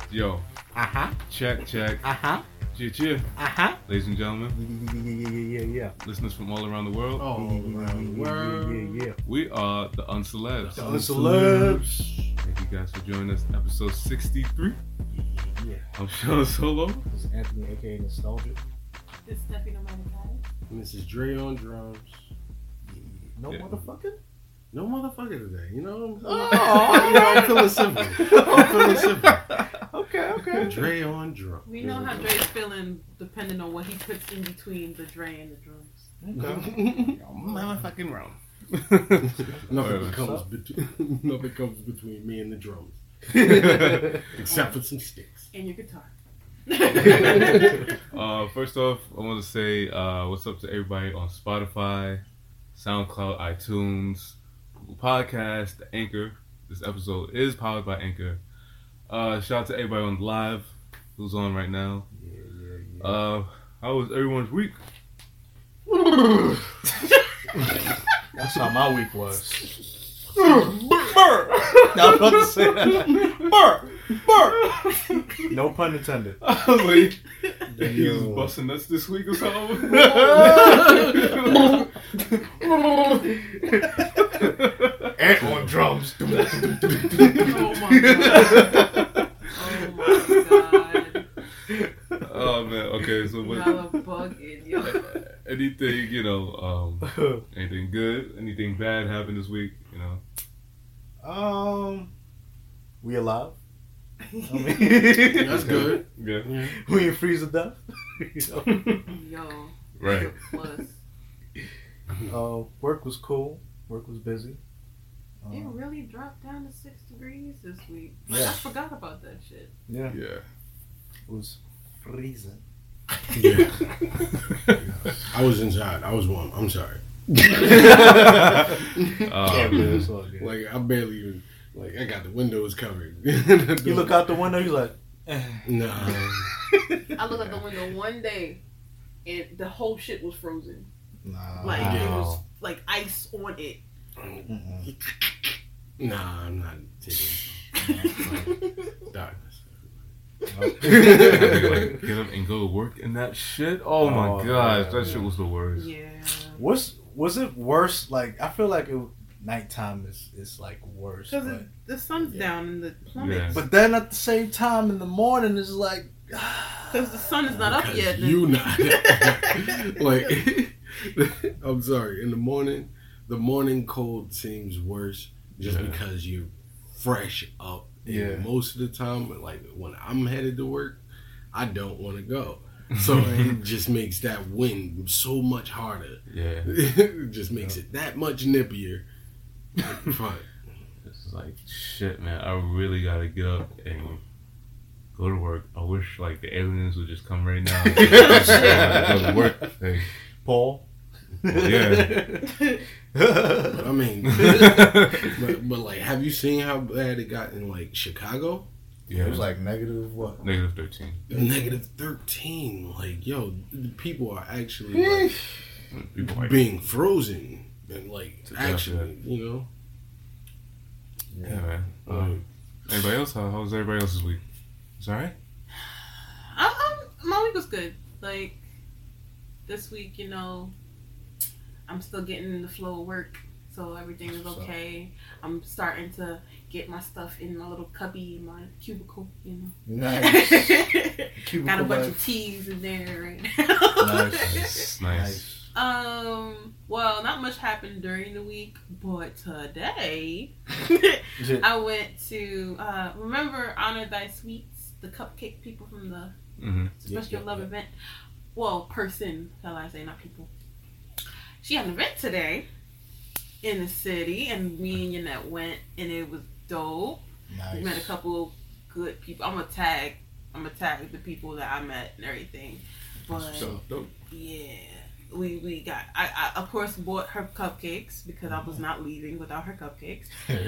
Yo. Check. Cheer. Ladies and gentlemen. Yeah. Listeners from all around the world. All around the world. Yeah. We are the Uncelebs. The Uncelebs. Thank you guys for joining us. Episode 63. Yeah. I'm Sean Solo. This is Anthony, aka Nostalgia. This is Steffi No Matter And this is Dre on drums. No Yeah. motherfucker? No motherfucker today, you know? Oh. I'm feeling simple. Okay. Dre on drums. We know how Dre's feeling depending on what he puts in between the Dre and the drums. Okay. Motherfucking wrong. Nothing comes between me and the drums. Except for some sticks. And your guitar. First off, I want to say what's up to everybody on Spotify, SoundCloud, iTunes, Google Podcast, the Anchor. This episode is powered by Anchor. Shout out to everybody on live who's on right now. Yeah. How was everyone's week? That's how my week was. Burr! I was about to say that. Burr! No pun intended. I was like, he was Yo. busting nuts this week or something. Ant on drums. Oh my god. Oh man, okay, so what, Y'all are bugging, yo. anything, anything good, anything bad happened this week, We alive? I mean, That's good. Yeah. We ain't freeze to death. Yo. Right. Plus. Work was cool. Work was busy. It really dropped down to 6 degrees this week. Like, Yeah. I forgot about that shit. Yeah, Yeah. it was freezing. Yeah. I was inside. I was warm. I'm sorry. It's all good. Like, I barely even, I got the windows covered. You look out the window, you like, Nah. I looked out the window one day and the whole shit was frozen. nah. Like, it was like ice on it. Mm-mm. Nah, I'm not taking darkness. Like, get up and go to work in that shit. Oh my Oh, gosh, yeah, that shit was the worst. Yeah. Was it worse? Like, I feel like nighttime is like worse. Because But, the sun's down and the plummet. Yeah. but then at the same time in the morning it's like, Because the sun is not up Because yet. You not. I'm sorry. In the morning cold seems worse just Yeah. because you're fresh up. And Yeah. most of the time, like when I'm headed to work, I don't want to go. So it just makes that wind so much harder. Yeah. It just makes it that much nippier. Fine. It's like, shit, man, I really gotta get up and go to work. I wish, like, the aliens would just come right now and go to work. Like, Paul. yeah. I mean, but like, have you seen how bad it got in like Chicago? Yeah. It was like negative what? Negative 13. Negative 13. Like, yo, people are actually like, People like, being frozen and like To actually, death, you know. yeah, man. Anybody else? How was everybody else's week? It's alright? My week was good. Like, this week, I'm still getting in the flow of work, so everything is okay. I'm starting to get my stuff in my little cubby, in my cubicle, Nice. Got a bunch of teas in there right now. Nice. Well, not much happened during the week, but today I went to remember Honor Thy Sweets, the cupcake people from the Mm-hmm. Special Love event. Well, person, shall I say, not people. She had an event today in the city, and me and Yannette went, and it was dope. Nice. We met a couple good people. I'm gonna tag the people that I met and everything. But So dope. yeah, we got. I of course bought her cupcakes because I was not leaving without her cupcakes.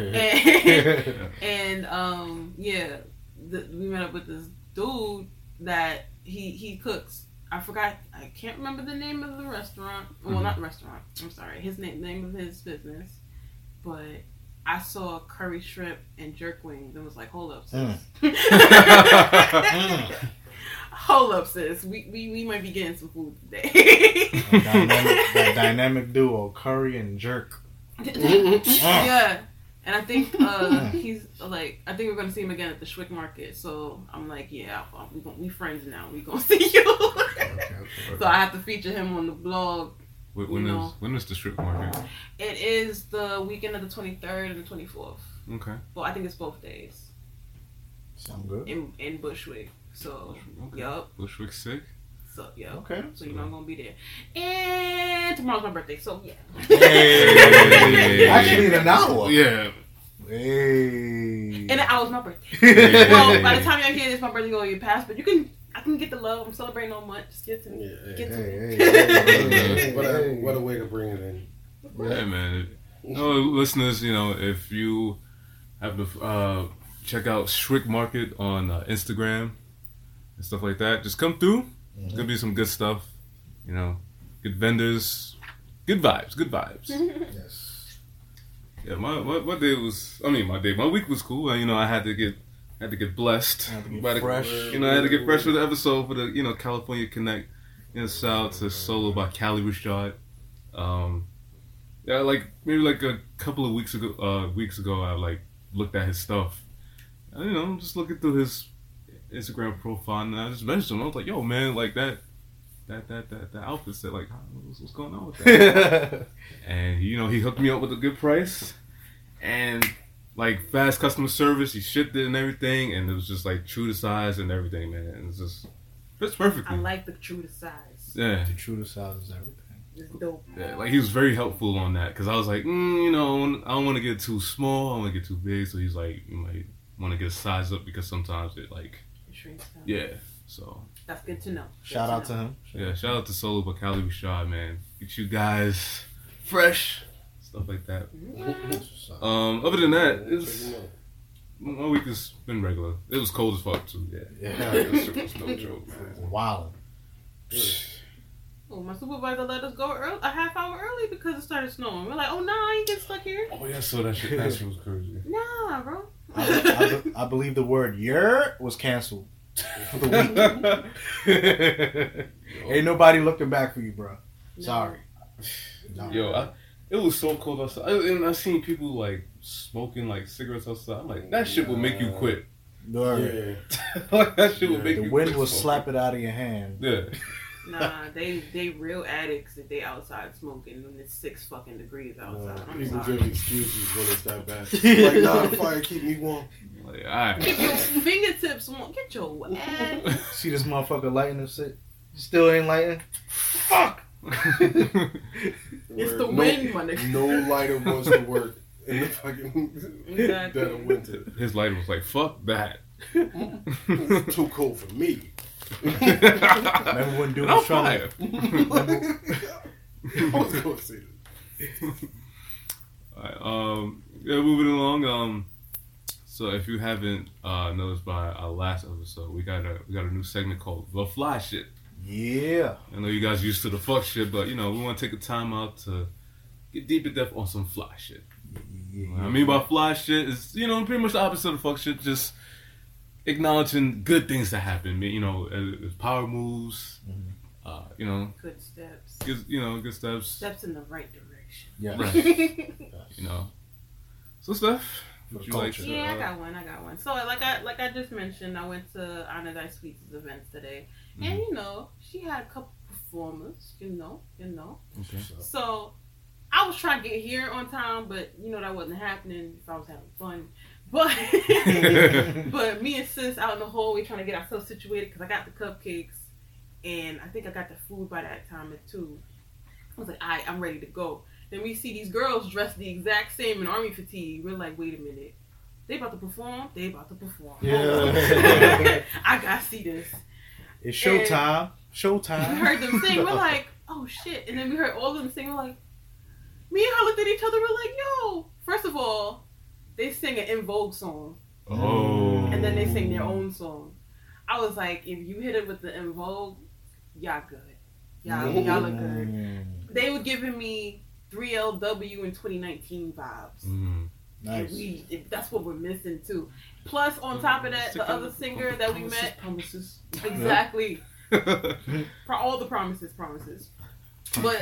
And yeah, we met up with this dude that he cooks. I can't remember the name of the restaurant. Well, not the restaurant. I'm sorry. The name of his business. But I saw curry shrimp and jerk wings and was like, hold up, sis. Hold up, sis. We might be getting some food today. that dynamic duo, curry and jerk. Yeah. And I think he's like, I think we're gonna see him again at the Schwick Market. So I'm like, yeah, we friends now. We gonna see you. Okay. So I have to feature him on the blog. When is the Schwick Market? It is the weekend of the 23rd and the 24th. Okay. Well, I think it's both days. Sound good. In Bushwick. So, Okay. yup. Bushwick sick. So, yeah. Okay. So, you know I'm going to be there. And tomorrow's my birthday, so yeah. Hey. Actually, in an hour. Yeah. Hey. And I was my birthday. Well, by the time y'all hear this, my birthday going to get past, but I can get the love. I'm celebrating on much. Just get to me. Get to me. Hey. What a way to bring it in. Yeah, man. Listeners, if you have to check out Schwick Market on Instagram and stuff like that, just come through. It's gonna be some good stuff. Good vendors, good vibes. Yes. Yeah, my day was. My week was cool. I had to get blessed. Fresh. I had to get fresh for the episode for the California Connect. Shout out to Solo by Cali Rashad. Yeah, maybe a couple of weeks ago, I looked at his stuff. I'm just looking through his Instagram profile, and I just mentioned him. I was like, "Yo, man, that outfit set, what's going on with that?" And he hooked me up with a good price, and fast customer service. He shipped it and everything, and it was just true to size and everything, man. And it's just fits perfectly. I like the true to size. Yeah, The true to size is everything. It's dope. Yeah, he was very helpful on that because I was like, I don't want to get too small, I don't want to get too big. So he's like, you might want to get a size up because sometimes it It shrinks down. yeah. So That's good to know. Shout out to him. yeah, shout out to Solo Bakali Rashad, man. Get you guys fresh stuff like that. Other than that, my week has been regular. It was cold as fuck too. Yeah, that was no joke, man. Wow. Oh, my supervisor let us go a half hour early because it started snowing. We're like, oh, nah, I ain't get stuck here. Oh yeah, so that shit was crazy. Nah, bro. I believe the word "yer" was canceled for the week. Ain't nobody looking back for you, bro. Sorry. No. Yo, it was so cold outside, and I seen people smoking cigarettes outside. I'm like, that shit will make you quit. Word. That shit will make The you wind quit will smoking. slap it out of your hand. Yeah. Nah, they real addicts if they outside smoking when it's 6 fucking degrees outside. I'm People sorry. give excuses when it's that bad. Nah, the fire keep me warm. Like, alright. Get your fingertips warm. Get your ass. See this motherfucker lighting this shit? Still ain't lighting? Fuck! It's the wind, my nigga. No lighter wants to work in the fucking Exactly. dead of winter. His lighter was like, fuck that. It's too cold for me. Remember when dude was trying fire. I was going to say this. Alright, moving along. So if you haven't noticed by our last episode, we got a new segment called The Fly Shit. Yeah. I know you guys used to the fuck shit, but we want to take a time out to get deep in depth on some fly shit. What I mean by fly shit is, pretty much the opposite of fuck shit, just acknowledging good things that happen. Power moves, Good steps. good steps. Steps in the right direction. Yeah. Right. So Steph, would you like to? Yeah, I got one. So like I just mentioned, I went to Anna Dye Sweets' events today, and she had a couple performers. Okay. So I was trying to get here on time, but that wasn't happening if I was having fun. But but me and sis out in the hallway trying to get ourselves situated because I got the cupcakes and I think I got the food by that time too. I was like, alright, I'm ready to go. Then we see these girls dressed the exact same in army fatigue. We're like, wait a minute. They about to perform? They about to perform. Yeah. I gotta see this. It's showtime. We Showtime. heard them sing. We're like, oh shit. And then we heard all of them sing. We're like, me and her looked at each other. We're like, yo. First of all, they sing an In Vogue song. Oh. And then they sing their own song. I was like, if you hit it with the In Vogue, y'all good. Y'all look good. They were giving me 3LW in 2019 vibes. Nice. And that's what we're missing too. Plus, on top of that, the other singer that we met, promises. exactly, all the promises. But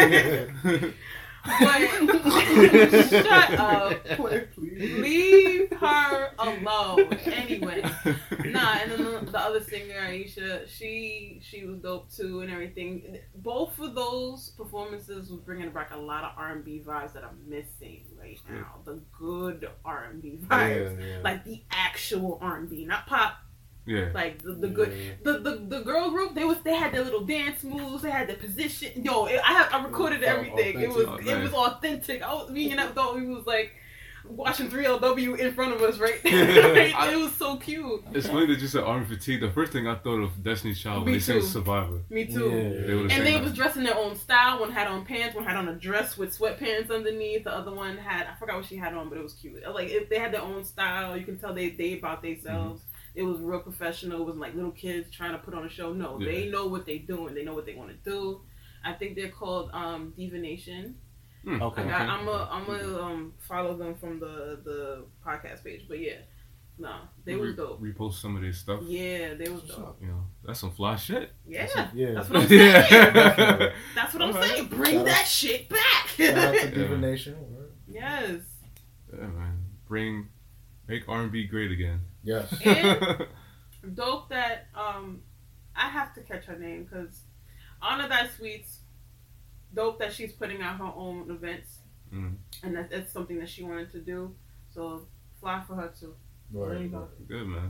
shut up. Leave her alone. Anyway, and then the other singer, Aisha, she was dope too and everything. Both of those performances was bringing back a lot of R&B vibes that I'm missing right now. The good R&B vibes, like the actual R&B, not pop. Yeah. Like the good the girl group, they had their little dance moves, they had their position. I recorded everything. It was authentic. I was being up thought we was like watching 3LW in front of us, right? It was so cute. It's funny that you said army fatigue. The first thing I thought of Destiny's Child when they sang Survivor. Me too. Yeah. They was dressed in their own style. One had on pants, one had on a dress with sweatpants underneath. The other one had, I forgot what she had on, but it was cute. Like if they had their own style, you can tell they about themselves. Mm-hmm. It was real professional. It wasn't like little kids trying to put on a show. No, they know what they're doing. They know what they want to do. I think they're called Diva Nation. Okay. I'm gonna follow them from the podcast page. But yeah, they was dope. Repost some of their stuff. Yeah, they was dope. You know, that's some fly shit. Yeah, that's what I'm saying. That's what I'm saying. Bring that shit back. Shout out to Diva Nation. Yes. Yeah, man. Make R&B great again. Yes. And dope that I have to catch her name because Honor Thy Sweets. Dope that she's putting out her own events, and that's something that she wanted to do. So fly for her too. Right. Good, man.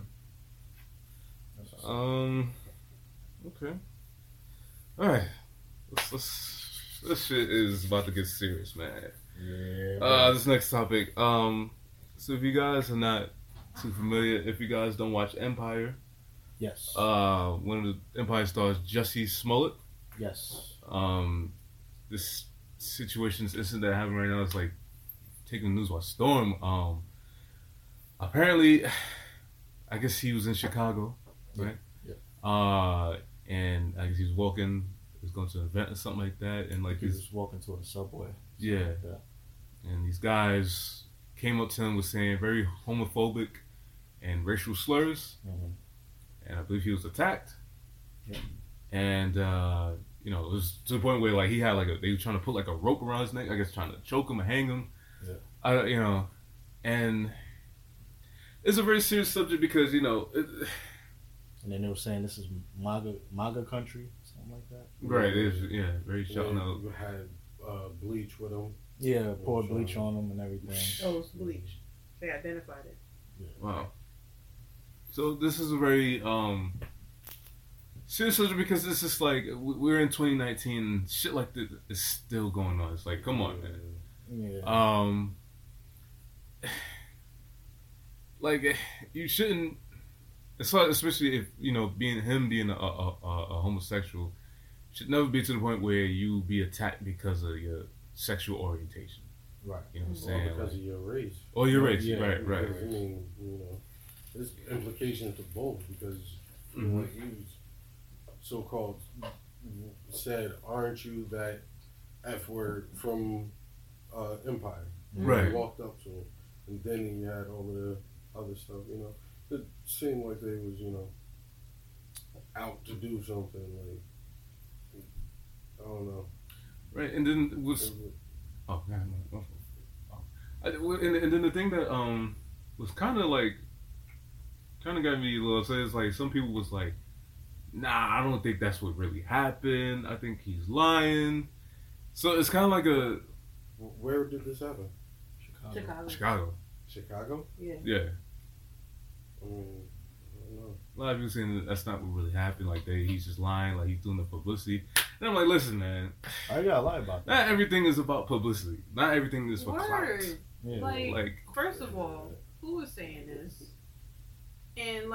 Okay. All right. This shit is about to get serious, man. Yeah. This next topic. So if you guys are not too familiar, if you guys don't watch Empire, yes. One of the Empire stars, Jussie Smollett. Yes. This situation, this incident that happened right now is like taking the news by storm. Apparently, I guess he was in Chicago, right? Yeah. And I guess he was walking, he was going to an event or something like that, and like he was walking to a subway. Yeah. Like and these guys came up to him with saying very homophobic and racial slurs, and I believe he was attacked. Yeah. And it was to the point where like he had they were trying to put like a rope around his neck, I guess trying to choke him or hang him. Yeah. And it's a very serious subject because and then they were saying this is MAGA country, something like that. Right, it is, very shouting out. You had bleach with him. Yeah, poured bleach on them and everything. Oh, it's bleach. They identified it. Yeah. Wow. So this is a very serious subject because it's just like we're in 2019 and shit like this is still going on. It's like, come on, man. Yeah. Like you shouldn't. Especially if being a homosexual should never be to the point where you be attacked because of your sexual orientation. Right. You know what I'm saying? Or because of your race. Or your race. Yeah, right. Because, I mean, there's implications to both because like you so-called said, aren't you that F word from Empire? Right. You walked up to him, and then you had all of the other stuff, It seemed like they was, out to do something, like, I don't know. Right, and then and then the thing that was kind of got me a little upset is like some people was like, nah, I don't think that's what really happened. I think he's lying. So it's kind of like a. Where did this happen? Chicago. Chicago? Yeah. Yeah. I mean, I don't know. A lot of people saying that that's not what really happened. Like he's just lying. Like he's doing the publicity. And I'm like, listen, man. I gotta lie about that. Not everything is about publicity. Not everything is for clout. Yeah. Like, first of all, who was saying this? And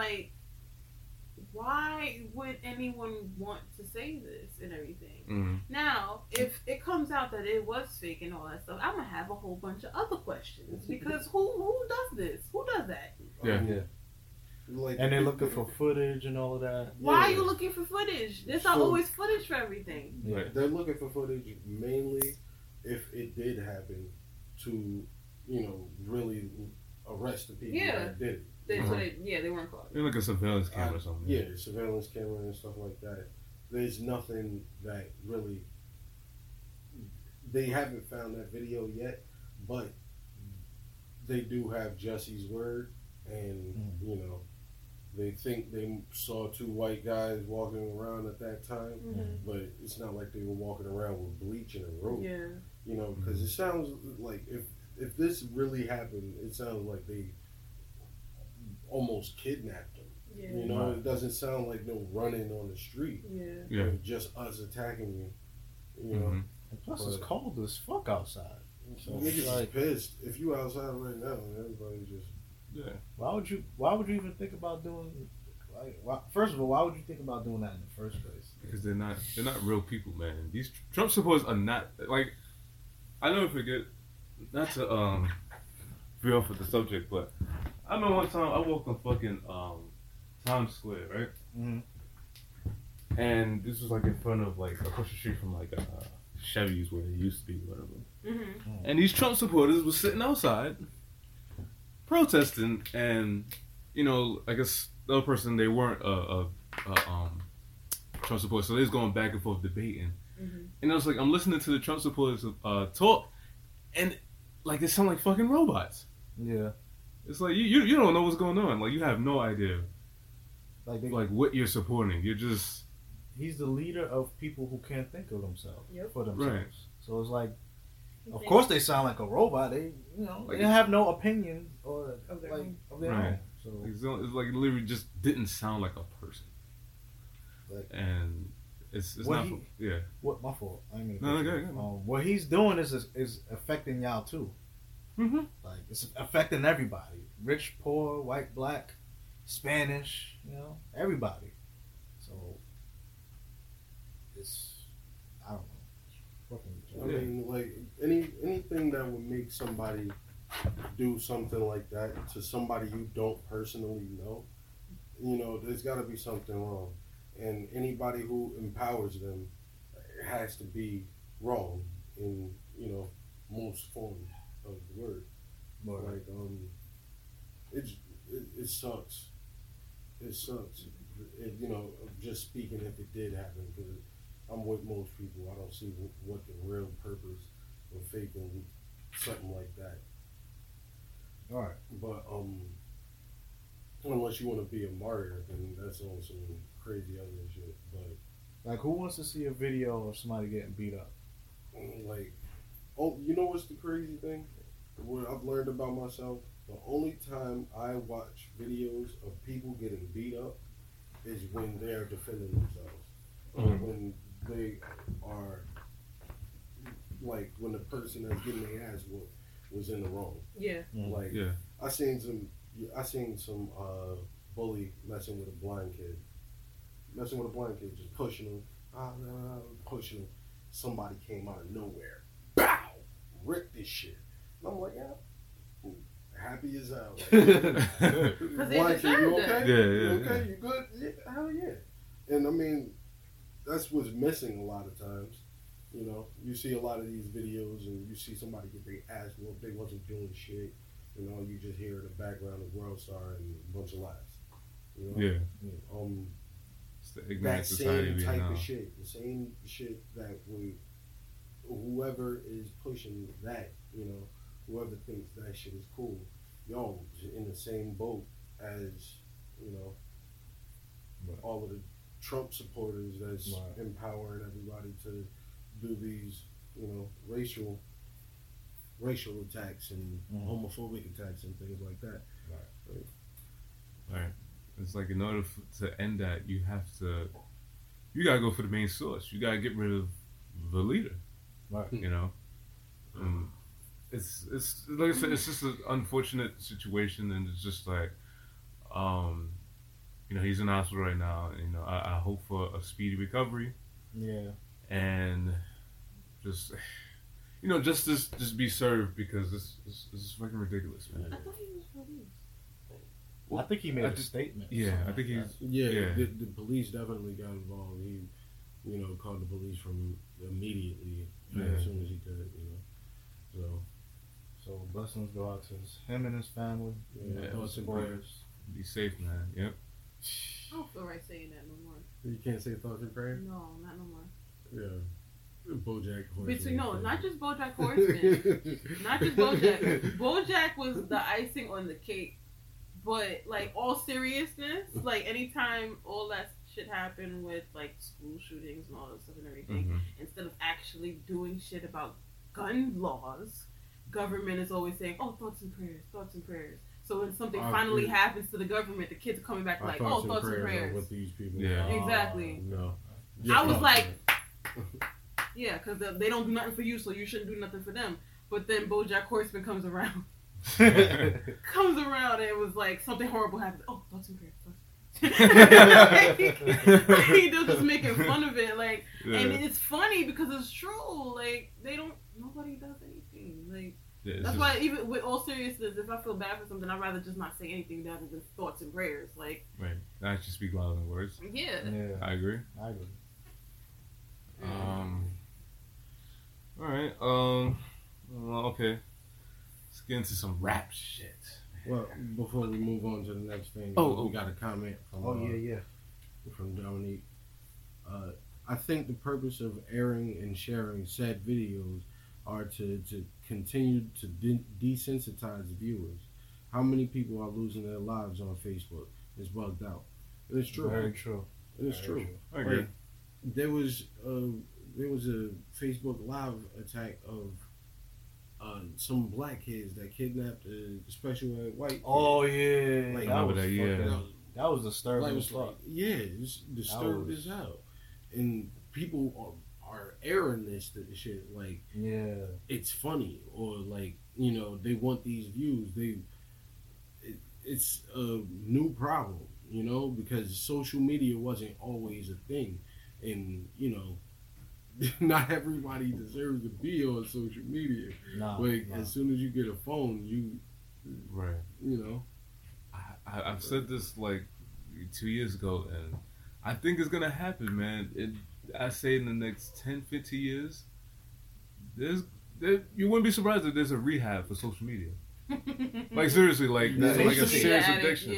why would anyone want to say this and everything? Mm-hmm. Now, if it comes out that it was fake and all that stuff, I'm gonna have a whole bunch of other questions because who does this? Who does that? Yeah. And they're looking for footage and all of that. Why are you looking for footage? There's not always footage for everything. Right. They're looking for footage mainly if it did happen to really arrest the people Yeah. that did it. They weren't caught. Like a surveillance camera or something. Yeah, surveillance camera and stuff like that. There's nothing that really. They haven't found that video yet, but they do have Jesse's word, and they think they saw two white guys walking around at that time, but it's not like they were walking around with bleach in a rope. Yeah. Because it sounds like if this really happened, it sounds like they almost kidnapped them. Yeah. It doesn't sound like no running on the street. Yeah. Or just us attacking you. Mm-hmm. And plus, it's cold as fuck outside. So Niggas is pissed. If you outside right now, everybody just. Yeah. Why would you even think about doing? First of all, why would you think about doing that in the first place? Because they're not real people, man. These Trump supporters are not like. I never forget. Not to veer off with the subject, but I remember one time I walked on fucking Times Square, right? Mm-hmm. And this was like in front of like across the street from like Chevy's where it used to be, whatever. Mm-hmm. And these Trump supporters were sitting outside protesting, and I guess the other person, they weren't Trump supporters, so they was going back and forth debating. Mm-hmm. And I was like, I'm listening to the Trump supporters talk, and like they sound like fucking robots. Yeah. It's like you don't know what's going on. Like you have no idea like what you're supporting. You're just. He's the leader of people who can't think of themselves for themselves. Right. So it's like, of course they sound like a robot. They they have no opinion or of their own. So it's like it literally just didn't sound like a person. And it's not. What my fault? I ain't No, gonna. What he's doing is affecting y'all too. Mm-hmm. Like it's affecting everybody: rich, poor, white, black, Spanish. Everybody. So it's I don't know. I mean, like anything that would make somebody do something like that to somebody you don't personally know, there's got to be something wrong. And anybody who empowers them has to be wrong in most forms of the word. But Like it sucks. It sucks. Just speaking, if it did happen, because I'm with most people. I don't see what the real purpose of faking something like that. all right. But unless you want to be a martyr, then that's on some crazy other shit. But Like, who wants to see a video of somebody getting beat up? like, you know what's the crazy thing? What I've learned about myself, the only time I watch videos of people getting beat up is when they're defending themselves. Or when they are, like, when the person that's getting their ass whooped was in the wrong. Yeah. Like, Yeah. I seen some bully messing with a blind kid. Just pushing him, pushing him. Somebody came out of nowhere, bow, ripped this shit. And I'm like, yeah, happy as hell. Like, blind kid, you okay? Yeah, You okay? You good? Yeah, hell yeah. And I mean, that's what's missing a lot of times. You see a lot of these videos and you see somebody get their ass whooped. They wasn't doing shit. You just hear in the background of World Star and a bunch of laughs. Yeah. It's the ignorant that society same we type know. of shit. The same shit that whoever is pushing that, whoever thinks that shit is cool, y'all in the same boat as, all of the Trump supporters that's empowering everybody to do these, racial attacks and homophobic attacks and things like that. Right. It's like, in order to end that, you gotta go for the main source. You gotta get rid of the leader. Right. It's like I said, it's just an unfortunate situation, and it's just like, he's in the hospital right now. And, I hope for a speedy recovery. Yeah. And just, justice just be served, because this is fucking ridiculous, man. I thought he was released. I think he made a statement. Yeah, I think he's. Yeah. The police definitely got involved. He, called the police from immediately as soon as he could. So So blessings go out to him and his family. Yeah, thoughts and boys. prayers. Be safe, man. Yep. I don't feel right saying that no more. You can't say thoughts and prayers? No, not no more. Yeah. BoJack Horseman. Between, no, not just BoJack Horseman. Not just BoJack. BoJack was the icing on the cake. But, like, all seriousness, like, anytime all that shit happened with, like, school shootings and all that stuff and everything, instead of actually doing shit about gun laws, government is always saying, oh, thoughts and prayers, thoughts and prayers. So when something finally happens to the government, the kids are coming back like, oh, thoughts and prayers. With these people. Yeah. Exactly. No. I was like, yeah, because they don't do nothing for you, so you shouldn't do nothing for them. But then BoJack Horseman comes around. Comes around and it was like something horrible happens. Oh, thoughts and prayers. They're just making fun of it, like, and it's funny because it's true. Like, nobody does anything. Like, that's just, why even with all seriousness, if I feel bad for something, I'd rather just not say anything other than thoughts and prayers. Like, right, not just speak louder than words. Yeah. I agree. All right. Well, okay. Let's get into some rap shit. Well, before we move on to the next thing, we got a comment from from Dominique. I think the purpose of airing and sharing said videos are to continue to desensitize viewers. How many people are losing their lives on Facebook? It's bugged out. It's true. Very true. It's true. I agree. Like, there was a Facebook Live attack of some black kids that kidnapped a special ed white kid. Oh yeah, Like, that was disturbing. It's disturbed as hell, and people are airing this shit like it's funny, or like, you know, they want these views. It's a new problem, you know, because social media wasn't always a thing, and you know, not everybody deserves to be on social media. As soon as you get a phone, you know. I've said this like 2 years ago, and I think it's gonna happen, man. I say in the next 10, 15 years, you wouldn't be surprised if there's a rehab for social media. Like, seriously, like a serious addiction.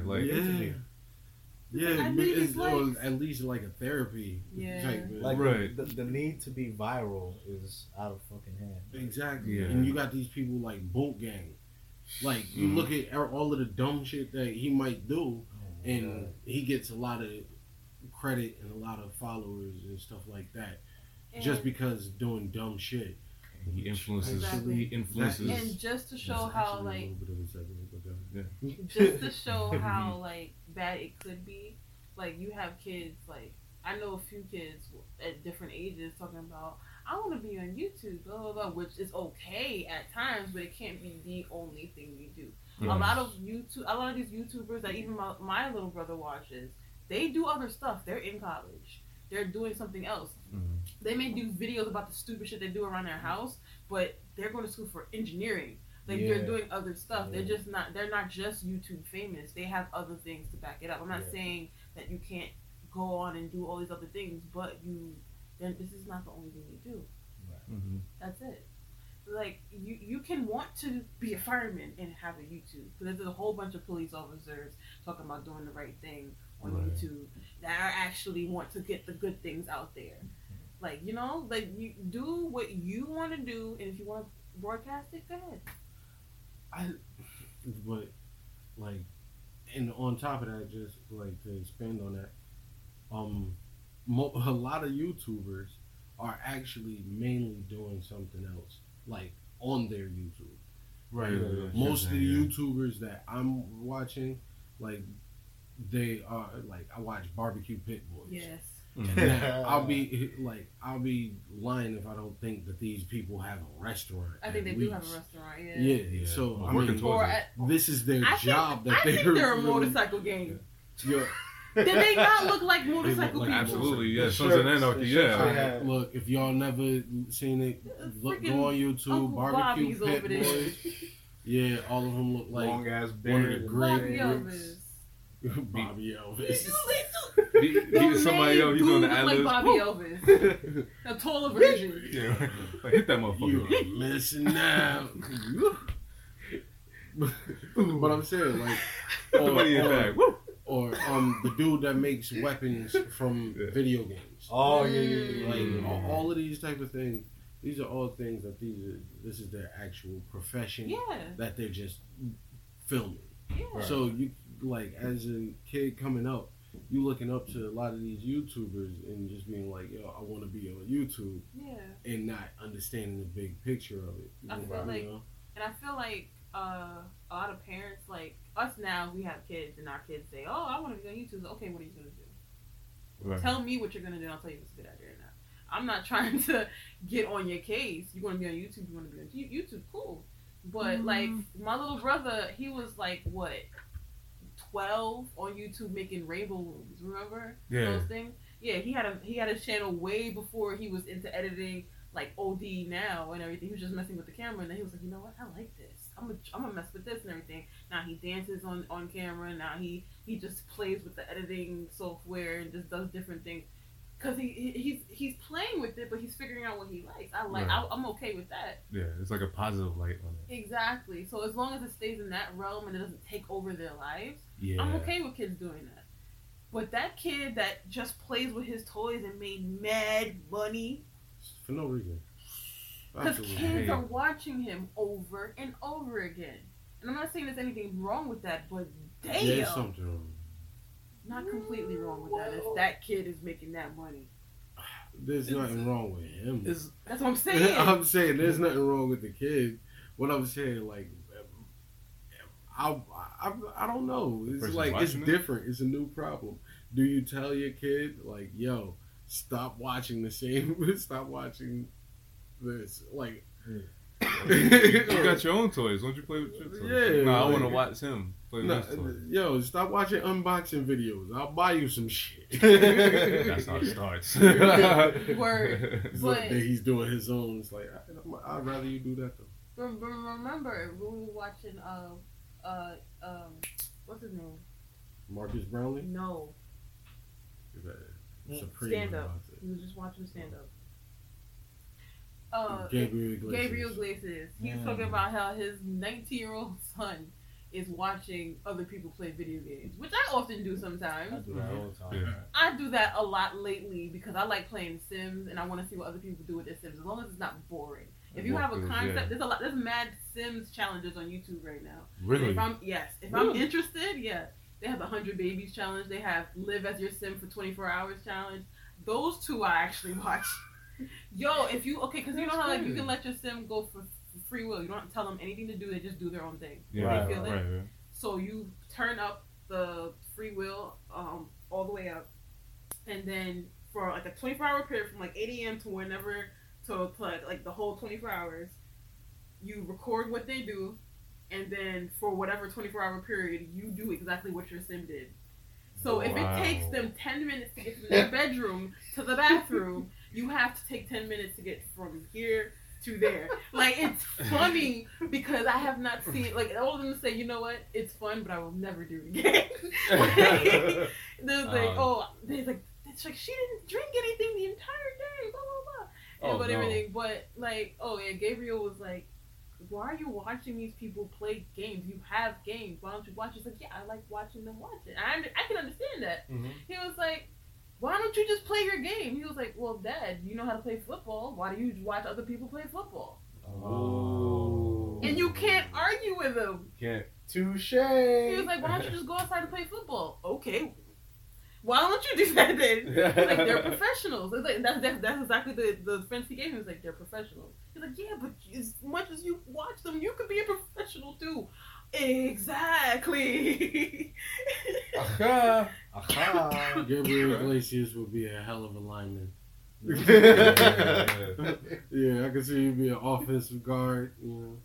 Or at least like a therapy type. Like the need to be viral is out of fucking hand. Exactly. And you got these people like Bolt Gang. Like, you look at all of the dumb shit that he might do, and he gets a lot of credit and a lot of followers and stuff like that, just because doing dumb shit. He influences. And just to show how like, just to show how like bad it could be. Like, you have kids, like, I know a few kids at different ages talking about, I want to be on YouTube, blah, blah, blah, which is okay at times, but it can't be the only thing you do. A lot of these YouTubers that even my little brother watches, they do other stuff. They're in college. They're doing something else. They may do videos about the stupid shit they do around their house, but they're going to school for engineering. Like, they're doing other stuff. They're not just YouTube famous. They have other things to back it up. I'm not saying that you can't go on and do all these other things, but this is not the only thing you do. That's it. Like, you can want to be a fireman and have a YouTube, because there's a whole bunch of police officers talking about doing the right thing on YouTube that actually want to get the good things out there. Like, you know, like, you do what you want to do, and if you want to broadcast it, go ahead. But like, and on top of that, just like to expand on that, a lot of YouTubers are actually mainly doing something else, like on their YouTube. Most of the YouTubers that I'm watching, like, they are like, I watch Barbecue Pit Boys. Yes. Now, I'll be lying if I don't think that these people have a restaurant. I think they do have a restaurant. Yeah. So I mean, this is their job. I think they're a motorcycle gang. Did they not look like motorcycle people? Absolutely, yeah. Sons of Anarchy, yeah. Look, if y'all never seen it, go on YouTube, Uncle Barbecue Bobby's Pit Boys. Yeah, all of them look like long ass one of the beard. great. Bobby Elvis. He somebody else. He's on the like ad-libs. Bobby Elvis, a taller version. Yeah, like, hit that motherfucker. You listen now. But I'm saying, like, Put the money in the bag. Woo! or the dude that makes weapons from video games. Oh yeah. Like all of these type of things. These are all things that this is their actual profession. Yeah. That they're just filming. Yeah. Right. So you like as a kid coming up, you looking up to a lot of these YouTubers and just being like, yo, I want to be on YouTube. Yeah. And not understanding the big picture of it. I feel like, and I feel like a lot of parents, like us now, we have kids, and our kids say, "Oh, I want to be on YouTube." Okay, what are you gonna do? Right. Tell me what you're gonna do, and I'll tell you if it's a good idea or not. I'm not trying to get on your case. You want to be on YouTube? You want to be on YouTube? Cool. But like my little brother, he was like what, 12 on YouTube making rainbow rooms. Remember those things? Yeah, he had a channel way before he was into editing, like OD now and everything. He was just messing with the camera, and then he was like, you know what? I like this. I'm gonna mess with this and everything. Now he dances on camera. Now he just plays with the editing software and just does different things. Cause he's playing with it, but he's figuring out what he likes. Right. I'm okay with that. Yeah, it's like a positive light on it. Exactly. So as long as it stays in that realm and it doesn't take over their lives, Yeah. I'm okay with kids doing that. But that kid that just plays with his toys and made mad money, for no reason. because kids are watching him over and over again. And I'm not saying there's anything wrong with that, but damn, There's something wrong. not completely wrong with that. If that kid is making that money, There's nothing wrong with him. that's what I'm saying. I'm saying there's nothing wrong with the kid. What I'm saying, like, I don't know. It's Person like it's watching it? different. It's a new problem. Do you tell your kid like, yo, stop watching the same? Stop watching this. Like, You got your own toys. Why don't you play with your toys? Yeah, No, I like- want to watch him play with his toys. yo, stop watching unboxing videos. I'll buy you some shit. That's how it starts. Word. It's But like that he's doing his own. It's like I'd rather you do that though. remember when we were watching what's his name? Marcus Brownlee. No, Supreme stand up. about it. We were just watching stand up. Gabriel Iglesias. Gabriel Iglesias. He's talking about how his 19-year-old son is watching other people play video games, which I often do I sometimes. do that all the time. Yeah. I do that a lot lately because I like playing Sims and I want to see what other people do with their Sims, as long as it's not boring. If you have a concept, there's mad Sims challenges on YouTube right now. Really? If I'm interested, yeah. They have the 100 Babies challenge. They have Live as Your Sim for 24 hours challenge. Those two I actually watch. Yo, if you because you know how like you can let your sim go for free will. You don't have to tell them anything to do. They just do their own thing. Yeah, Right, You feel it? right. So you turn up the free will all the way up, and then for like a 24-hour period from like 8 a.m. to whenever to like the whole 24 hours, you record what they do, and then for whatever 24-hour period, you do exactly what your sim did. So if it takes them 10 minutes to get from their bedroom to the bathroom, you have to take 10 minutes to get from here to there. Like, it's funny because I have not seen, like, all of them say, you know what, it's fun, but I will never do it again. There's like, it's like, she didn't drink anything the entire day, blah, blah, blah. And everything, but, like, Gabriel was like, why are you watching these people play games? You have games. Why don't you watch it? He's like, yeah, I like watching them watch it. I can understand that. Mm-hmm. He was like, why don't you just play your game? He was like, well, Dad, you know how to play football. Why do you watch other people play football? Oh. And you can't argue with him. Can't. Touche. He was like, why don't you just go outside and play football? Okay. Why don't you do that then? He's like, they're professionals. It's like, that's exactly the defense he gave him. He's like, they're professionals. He's like, yeah, but as much as you watch them, you could be a professional too. Exactly. Aha. Aha. Gabriel Iglesias would be a hell of a lineman. Yeah. Yeah, I can see you be an offensive guard. You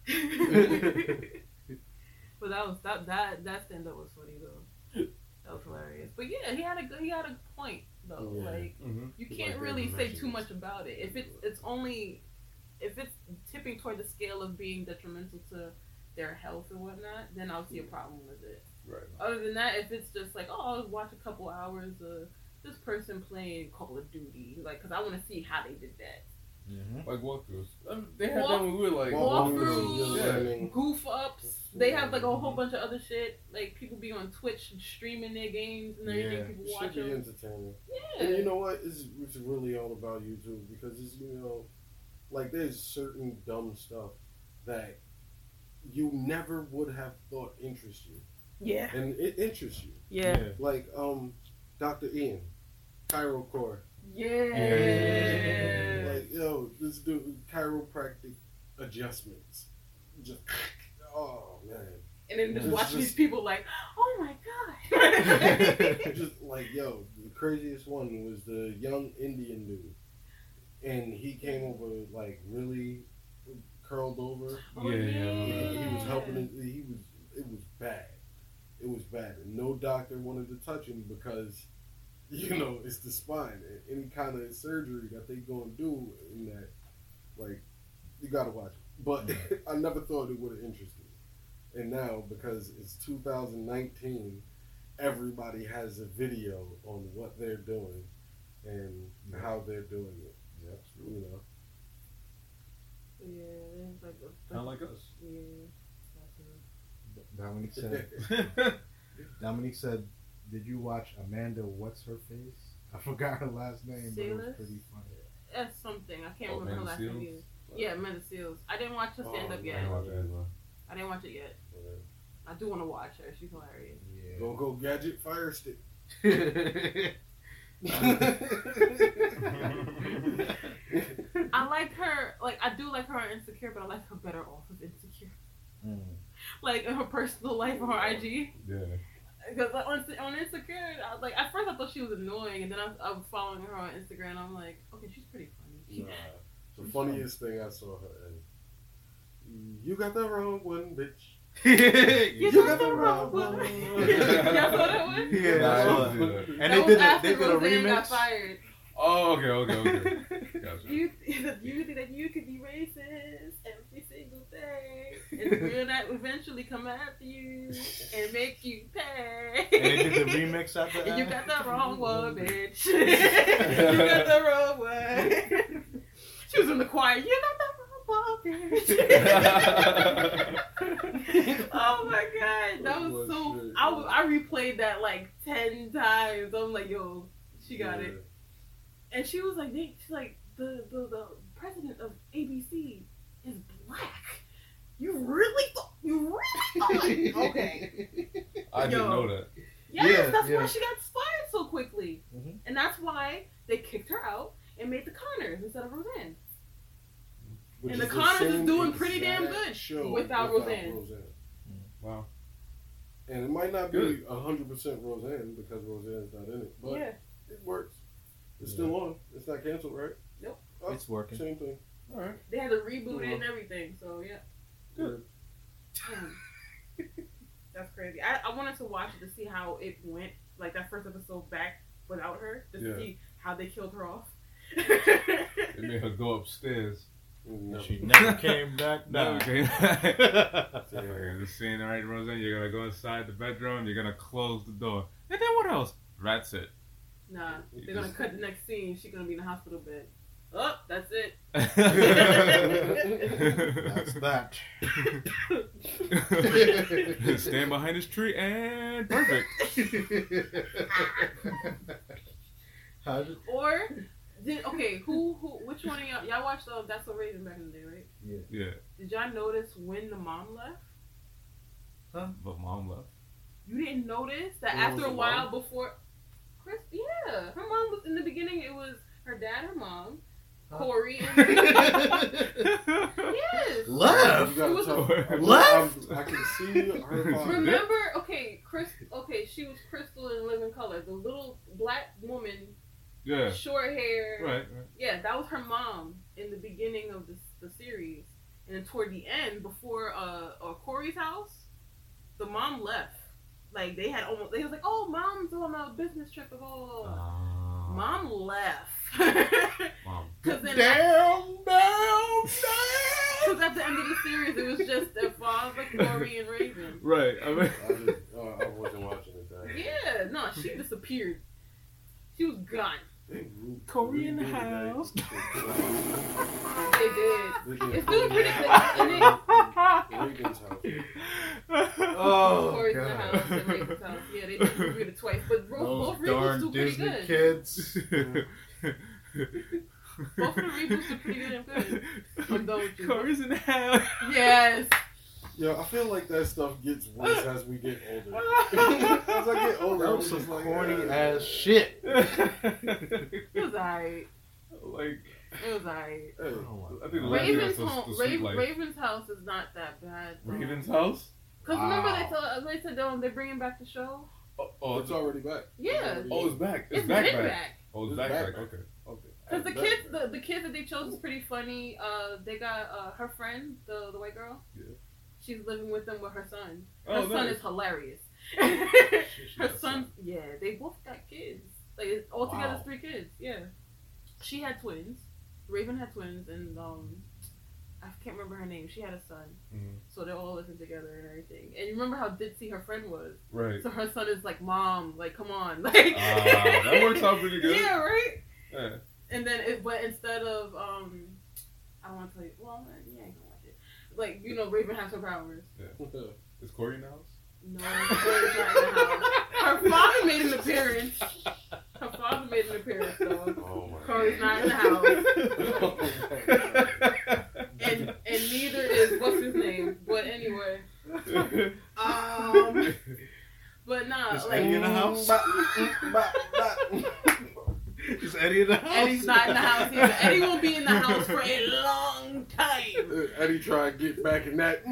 But that stand up was funny though. That was hilarious. But yeah, he had a point though. Yeah. Like Mm-hmm. you Like can't their really say too professionals. much about it. If it's tipping toward the scale of being detrimental to their health and whatnot, then I'll see a problem with it. Right. Other than that, if it's just like, oh, I'll watch a couple hours of this person playing Call of Duty, like, because I want to see how they did that. Mm-hmm. Like walkthroughs. They had that when we were like Walkthroughs, learning. goof ups. They have like a whole bunch of other shit. Like people be on Twitch streaming their games and everything. Yeah. People It watch should be them. entertaining. Yeah. And you know what? It's really all about YouTube because it's, you know, like there's certain dumb stuff that you never would have thought interests you. Yeah. And it interests you. Yeah. Like Dr. Ian, Chirocore. Yeah. Like, yo, this dude chiropractic adjustments. Just oh man. And then just It's watch just- these people like, oh my god. Just like, yo, the craziest one was the young Indian dude. And he came over like really curled over. Oh, He was helping it. It was bad. It was bad. And no doctor wanted to touch him because, you know, it's the spine. And any kind of surgery that they gonna do in that, like, you gotta watch it. But I never thought it would have interested me. And now, because it's 2019, everybody has a video on what they're doing and how they're doing it. Yeah. You know. Yeah, it's like Not like us. Yeah. Dominique said, did you watch Amanda What's Her Face? I forgot her last name, but it was Seals? pretty funny. That's something. I can't remember her Amanda last Seals? name either. Yeah, Amanda Seals. I didn't watch her stand up Oh, yet. I didn't watch it as well. I didn't watch it yet. I do want to watch her. She's hilarious. Go go gadget fire stick. I like her. Like I do like her on Insecure, but I like her better off of Insecure. Like in her personal life on her IG. Yeah. Because on Insecure, I was like, at first I thought she was annoying, and then I was following her on Instagram. I'm like, okay, she's pretty funny. Nah. The funniest thing I saw her in. You got the wrong one, bitch. You got the wrong one. Y'all saw that one? Yeah, Nah, I saw I didn't that. see that. And That they was after did a Roseanne got remix. fired. Oh, okay. Gotcha. You think that you could be racist every single day, and we'll not eventually come after you and make you pay. And they did the remix after that. And you got the wrong one, bitch. You got the wrong one. She was in the choir. You got the wrong one, bitch. Oh my god, that was so. Shit. I replayed that like 10 times. I'm like, yo, she got it. And she was like, she's like, the president of ABC is black. You really thought? Okay. I didn't know that. Yes, that's yeah. why she got fired so quickly. Mhm. And that's why they kicked her out and made the Connors instead of Roseanne. Which And is the Connors is same doing pretty damn exact good show without Roseanne. Wow. And it might not be Good. 100% Roseanne because Roseanne's not in it, but Yeah. it works. It's still on. It's not canceled, right? Nope. Oh, It's working. Same thing. All right. They had to reboot it and everything, so yeah. Good. That's crazy. I wanted to watch it to see how it went, like that first episode back without her, to Yeah. see how they killed her off. They made her go upstairs. No. She never came back No, down. okay. Yeah. Okay, the scene, all right, Roseanne, you're gonna go inside the bedroom, you're gonna close the door. And then what else? That's it. Nah, they're gonna cut the next scene. She's gonna be in the hospital bed. Oh, that's it. That's that. Stand behind this tree and perfect. How did, Or which one of y'all watched That's So Raven back in the day, right? Yeah, Did y'all notice when the mom left? but mom left. You didn't notice that When after was a the while mom? before Chris? Yeah, her mom was in the beginning. It was her dad, her mom, Huh? Corey. And yes. Left? You gotta It was- tell- Left? I can see her mom. Remember? Okay, she was Crystal in Living Color, the little black woman, Yeah, short hair. right. Yeah, that was her mom in the beginning of the series, and then toward the end, before Corey's house, the mom left. Like they was like, oh, mom's on a business trip. Blah, blah, blah. Mom left. Mom. Because then, damn. because at the end of the series, it was just their father, Corey and Raven. Right. I mean, I wasn't watching it then. Yeah, no, she disappeared. She was gone. Corey in the house. They did. It's doing pretty good. Reagan's house. Oh, Corey's in the God. house and Raven's house. Yeah, they just reviewed it twice, but both Those reboots darn do pretty Disney good. kids. Both of the reboots are pretty good and good. I'm done with you. Corey's in the house. Yes. Yo, I feel like that stuff gets worse as we get older. As I get older, That I'm was just some like, corny ass shit. It was alright. Like, It was alright. Hey, I think the last thing Raven's was home. the Sweet Life. Raven's house is not that bad. Raven's house? Because remember Wow. they said they're bringing back the show. Oh, it's already back. Yeah. Oh, it's back. It's back. been back. Oh, it's It's back. back. Okay. Okay. Because the kids that they chose is pretty funny. They got her friend, the white girl. Yeah. She's living with them with her son. Her Oh, son nice. is hilarious. She Her got son, yeah, they both got kids. Like it's altogether Wow. it's 3 kids. Yeah. She had twins. Raven had twins, and I can't remember her name. She had a son. Mhm. So they're all living together and everything. And you remember how ditzy her friend was. Right. So her son is like, "Mom, like, come on, like." That works out pretty good. Yeah, right. Yeah. And then, but instead of I don't want to tell you. Well, yeah, I ain't gonna watch it. Like, you know, Raven has her powers. Is Corey in the house? No, Corey's not in the house. Her father made an appearance. Her father made an appearance, though. Oh my Corey's not in the house, and neither is what's his name. But anyway, but nah, Is like Eddie in the house? Is Eddie in the house? Eddie's not in the house either. Eddie won't be in the house for a long time. Eddie tried to get back in that.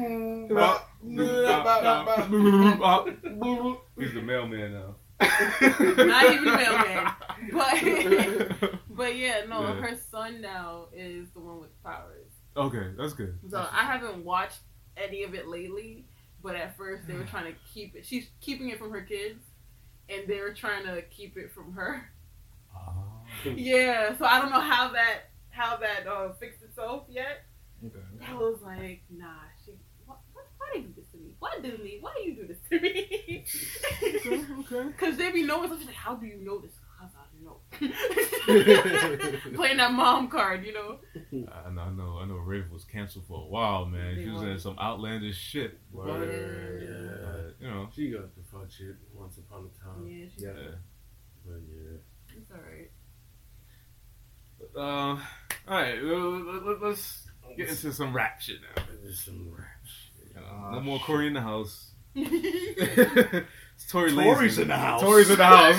He's the mailman now. Not even the mailman. But yeah, no, Yeah. her son now is the one with powers. Okay, that's good. So I haven't watched any of it lately, but at first they were trying to keep it. She's keeping it from her kids, and they were trying to keep it from her. Yeah, so I don't know how that fixed itself yet. Okay. I was like, nah, why do you do this to me? Why Disney? Why do you do this to me? Okay. Because they be knowing something like, how do you know this? Because I know. Playing that mom card, you know. I know. Raven was canceled for a while, man. They She was was. in some outlandish shit. Word. You know. She got the fuck shit once upon a time. Yeah, she's Yeah. But yeah. it's alright. All right. Let's get into some rap shit now. There's some rap shit. No more Corey in the house. Yeah. It's Tory Lanez. Tory's in the house. Tory's in the house.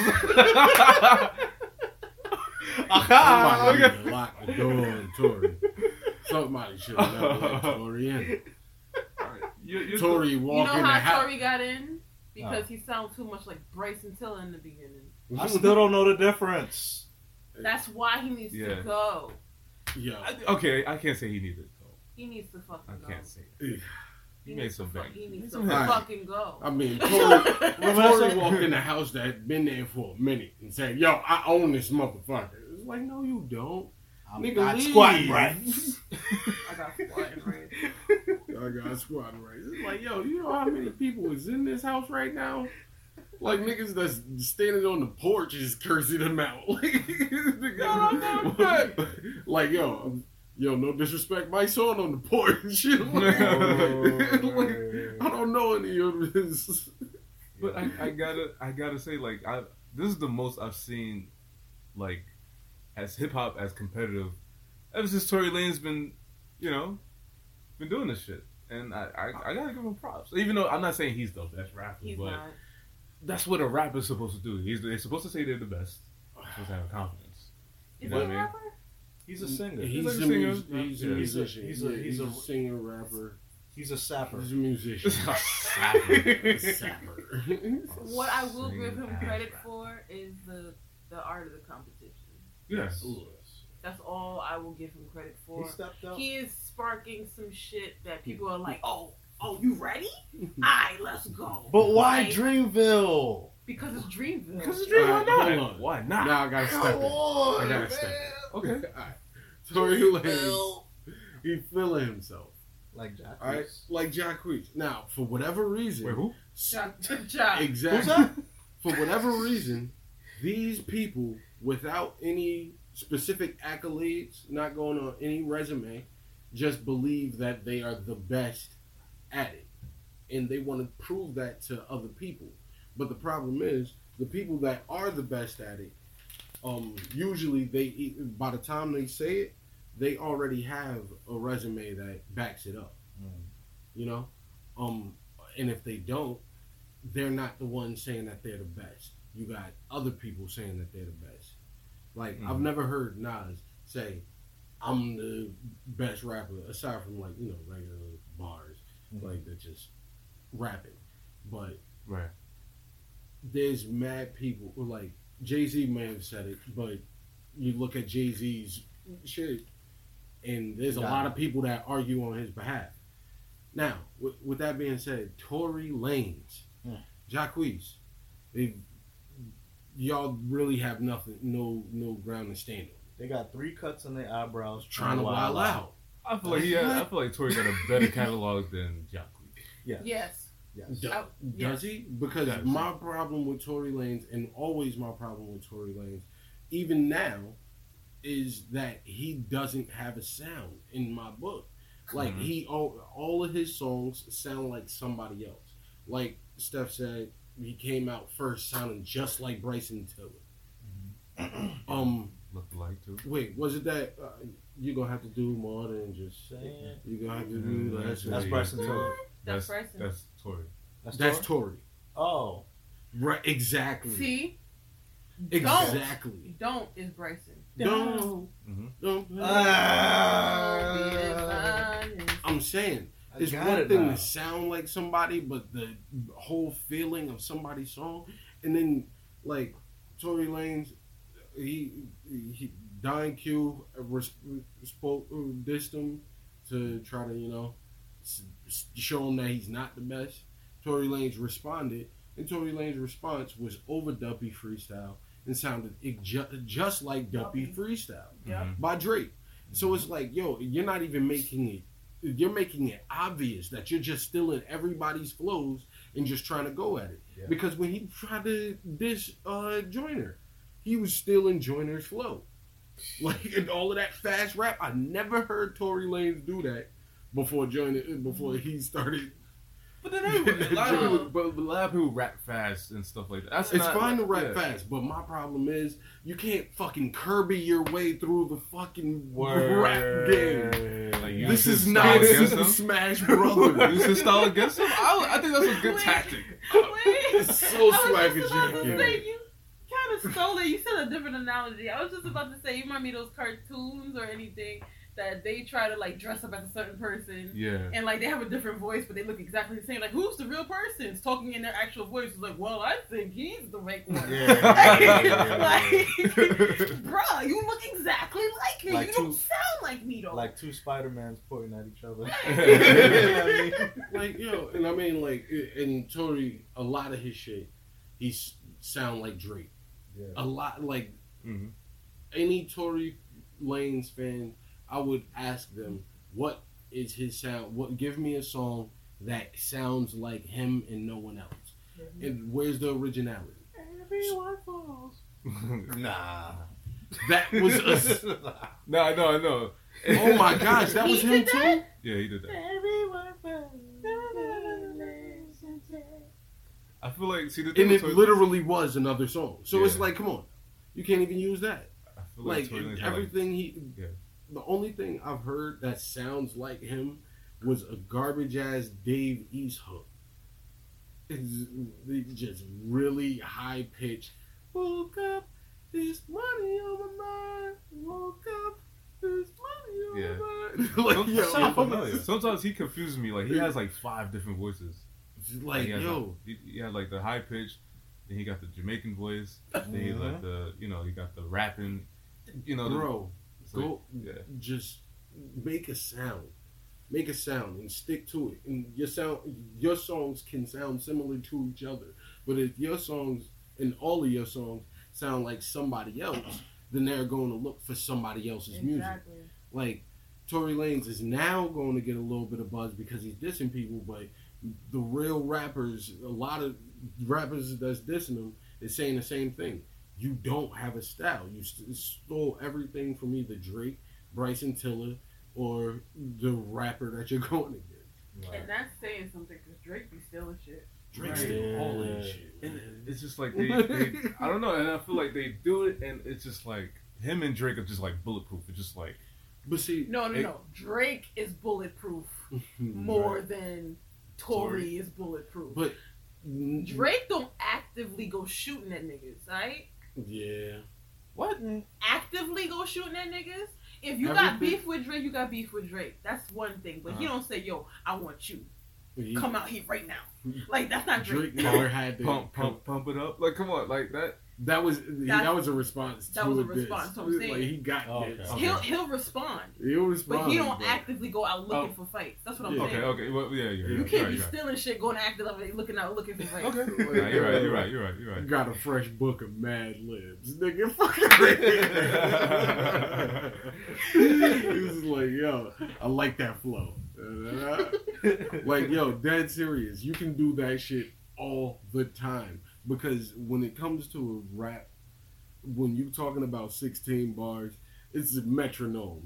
Somebody need to lock the door on Tory. Somebody should have never let Tory in. Tory You walk know in the how house. Tory got in? Because he sounded too much like Bryson Tiller in the beginning. I still don't know the difference. That's why he needs Yeah. to go. Yeah. Okay, I can't say he needed to go. He needs to fucking I go. can't say that. Yeah. He made some bang. He needs to some hits. fucking go. I mean, Tory walked in the house that been there for a minute and said, "Yo, I own this motherfucker." It's like, no, you don't. I'm Nigga, not leave. squatting rights. I got squatting right. I got squad right. It's like, yo, you know how many people is in this house right now? Like niggas that's standing on the porch is cursing them out. Like, yo, no disrespect, my son on the porch. Like, I don't know any of this. But I gotta say, like, this is the most I've seen, like, as hip hop as competitive ever since Tory Lane's been doing this shit, and I gotta give him props. Even though I'm not saying he's the best rapper, He's but not. that's what a rapper's supposed to do. They're supposed to say they're the best. They're supposed to have confidence. Is know he what a I mean? rapper? He's a singer. He's like a a singer. he's a Yeah. musician. He's a singer, rapper. He's a sapper. He's a musician. Sapper. Sapper. What I will Singing give him ass credit rapper. for is the art of the competition. Yes. That's all I will give him credit for. He stepped up. He is sparking some shit that people are like, oh, you ready? Alright, let's go. But why Like, Dreamville? because it's Dreamville. Because it's Dream. Why Hold not? on. Why not? Now I gotta step in. on, I gotta step in. Okay. Alright. Tory Lanez, he feeling himself. Like Jack. All right, like Jacquees. Now, for whatever reason, Wait, who? Good job. exactly. Who's that? For whatever reason, these people, without any specific accolades, not going on any resume, just believe that they are the best at it, and they want to prove that to other people. But the problem is, the people that are the best at it, usually by the time they say it, they already have a resume that backs it up. You know, and if they don't, they're not the ones saying that they're the best. You got other people saying that they're the best. Like I've never heard Nas say, "I'm the best rapper," aside from like regular bars, like they're just rapping. But Right. there's mad people like Jay-Z may have said it, but you look at Jay-Z's shit, and there's a lot of people that argue on his behalf. Now, with that being said, Tory Lanez, Jacquees, y'all really have nothing, no ground to stand on. They got 3 cuts on their eyebrows. Trying to wild out. I feel like Tory got a better catalog than Jacquees. Yes. Does he? Because my problem with Tory Lanez, and always my problem with Tory Lanez, even now, is that he doesn't have a sound in my book. Like all of his songs sound like somebody else. Like Steph said, he came out first sounding just like Bryson Tiller. Looked alike too. Wait, was it that you're gonna have to do more than just saying? You're gonna have to do that. That's Bryson Tiller. That's Bryson. That's Tory. That's Tory. Oh, Right, exactly. See? Exactly. Don't is Bryson. Don't. I'm saying it's one thing to sound like somebody, but the whole feeling of somebody's song, and then like Tory Lanez, he Don Q dissed him to try to show him that he's not the best. Tory Lanez responded, and Tory Lanez's response was over Duppy Freestyle and sounded just like Duppy Freestyle by Drake. So it's like, yo, you're not even making it. You're making it obvious that you're just stealing everybody's flows and just trying to go at it. Yeah. Because when he tried to diss Joyner, he was stealing Joyner's flow. Like, and all of that fast rap, I never heard Tory Lanez do that before he started. But then a lot of people rap fast and stuff like that. It's fine to rap fast, but my problem is you can't fucking Kirby your way through the fucking rap game. Like, this is not Smash Brothers. Use his style against him? I think that's a good tactic. It's so swagger jacket. You kind of stole it. You said a different analogy. I was just about to say, you remind me of those cartoons or anything that they try to like dress up as a certain person, and like they have a different voice, but they look exactly the same. Like, who's the real person? It's talking in their actual voice. It's like, well, I think he's the right one. Like, bruh, you look exactly like me. Like you don't sound like me though. Like 2 Spider-Mans pointing at each other. Like, and I mean, like, in Tory, a lot of his shit, he sound like Drake. Yeah. A lot, like, any Tory Lanez fan, I would ask them, what is his sound? Give me a song that sounds like him and no one else. And where's the originality? Everyone falls. Nah. That was a... No, I know. Oh my gosh, that was him too? Yeah, he did that. Everyone falls. I feel like, see, the thing and it literally was another song. So it's like, come on. You can't even use that. I feel like everything the only thing I've heard that sounds like him was a garbage ass Dave East hook. It's just really high pitched. Woke up, there's money on my mind. Woke up, there's money on my mind. Sometimes he confuses me. Like, he has like 5 different voices. Like, he had like the high pitch, then he got the Jamaican voice, then he like he got the rapping, bro. Just make a sound and stick to it. And your songs can sound similar to each other. But if your songs and all of your songs sound like somebody else, then they're going to look for somebody else's music. Like Tory Lanez is now going to get a little bit of buzz because he's dissing people, but the real rappers, a lot of rappers that's dissing him, is saying the same thing. You don't have a style. You stole everything from either Drake, Bryson Tiller, or the rapper that you're going against. And that's saying something because Drake be stealing shit. Drake steal all that shit. And it's just like they I don't know, and I feel like they do it, and it's just like him and Drake are just like bulletproof. It's just like, but see, no. Drake is bulletproof more than Tory is bulletproof. But Drake don't actively go shooting at niggas, right? Yeah. what? Actively go shooting at niggas. If you got beef with Drake, you got beef with Drake. That's one thing. But he don't say, "Yo, I want you. Come out here right now." Like that's not Drake. Drake never had to pump it up. Like, come on, like that. That was a response. That was a response. So I'm saying, like he got this. Okay. He'll respond. He'll respond, but he don't actively go out looking for fights. That's what I'm saying. Okay. Well, yeah. You can't be stealing shit, going active, looking out, looking for fights. Okay. Nah, you're right. Got a fresh book of Mad Libs, nigga. He was like, yo, I like that flow. Like, yo, dead serious. You can do that shit all the time. Because when it comes to a rap, when you're talking about 16 bars, it's a metronome.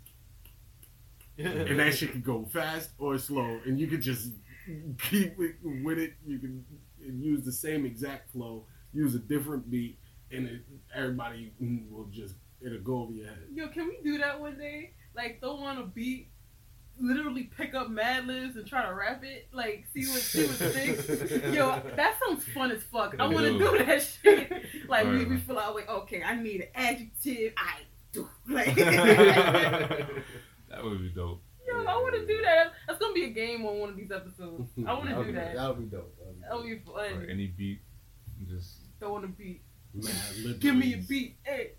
And that shit can go fast or slow. And you can just keep it with it. You can use the same exact flow, use a different beat, and everybody will just, it'll go over your head. Yo, can we do that one day? Like, throw on a beat, literally pick up Mad Libs and try to rap it, like see what sticks. Yo, that sounds fun as fuck. I want to do that shit. Like we feel like okay, I need an adjective. I do like that would be dope. Yo, I want to do that. That's gonna be a game on one of these episodes. I want to do that. That would be dope. That would be fun. Or any beat, just throw on a beat. Mad Libs. Give me a beat. Hey.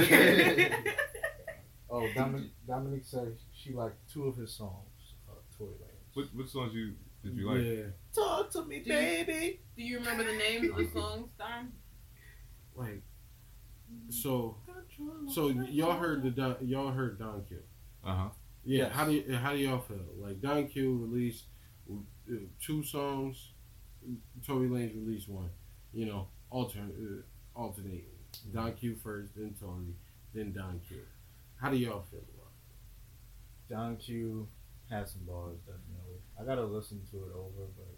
Oh, Dominique said she liked 2 of his songs, Tory Lanez. What songs did you like? Yeah. Talk to me, baby. Do you remember the names of the songs, Dom? Like, so y'all heard Don Q. Uh-huh. Yeah. Yes. How do y'all feel? Like Don Q released 2 songs, Tory Lanez released 1. You know, alternating. Don Q first, then Tory, then Don Q. How do y'all feel about it? Don Q has some bars, definitely. I gotta listen to it over, but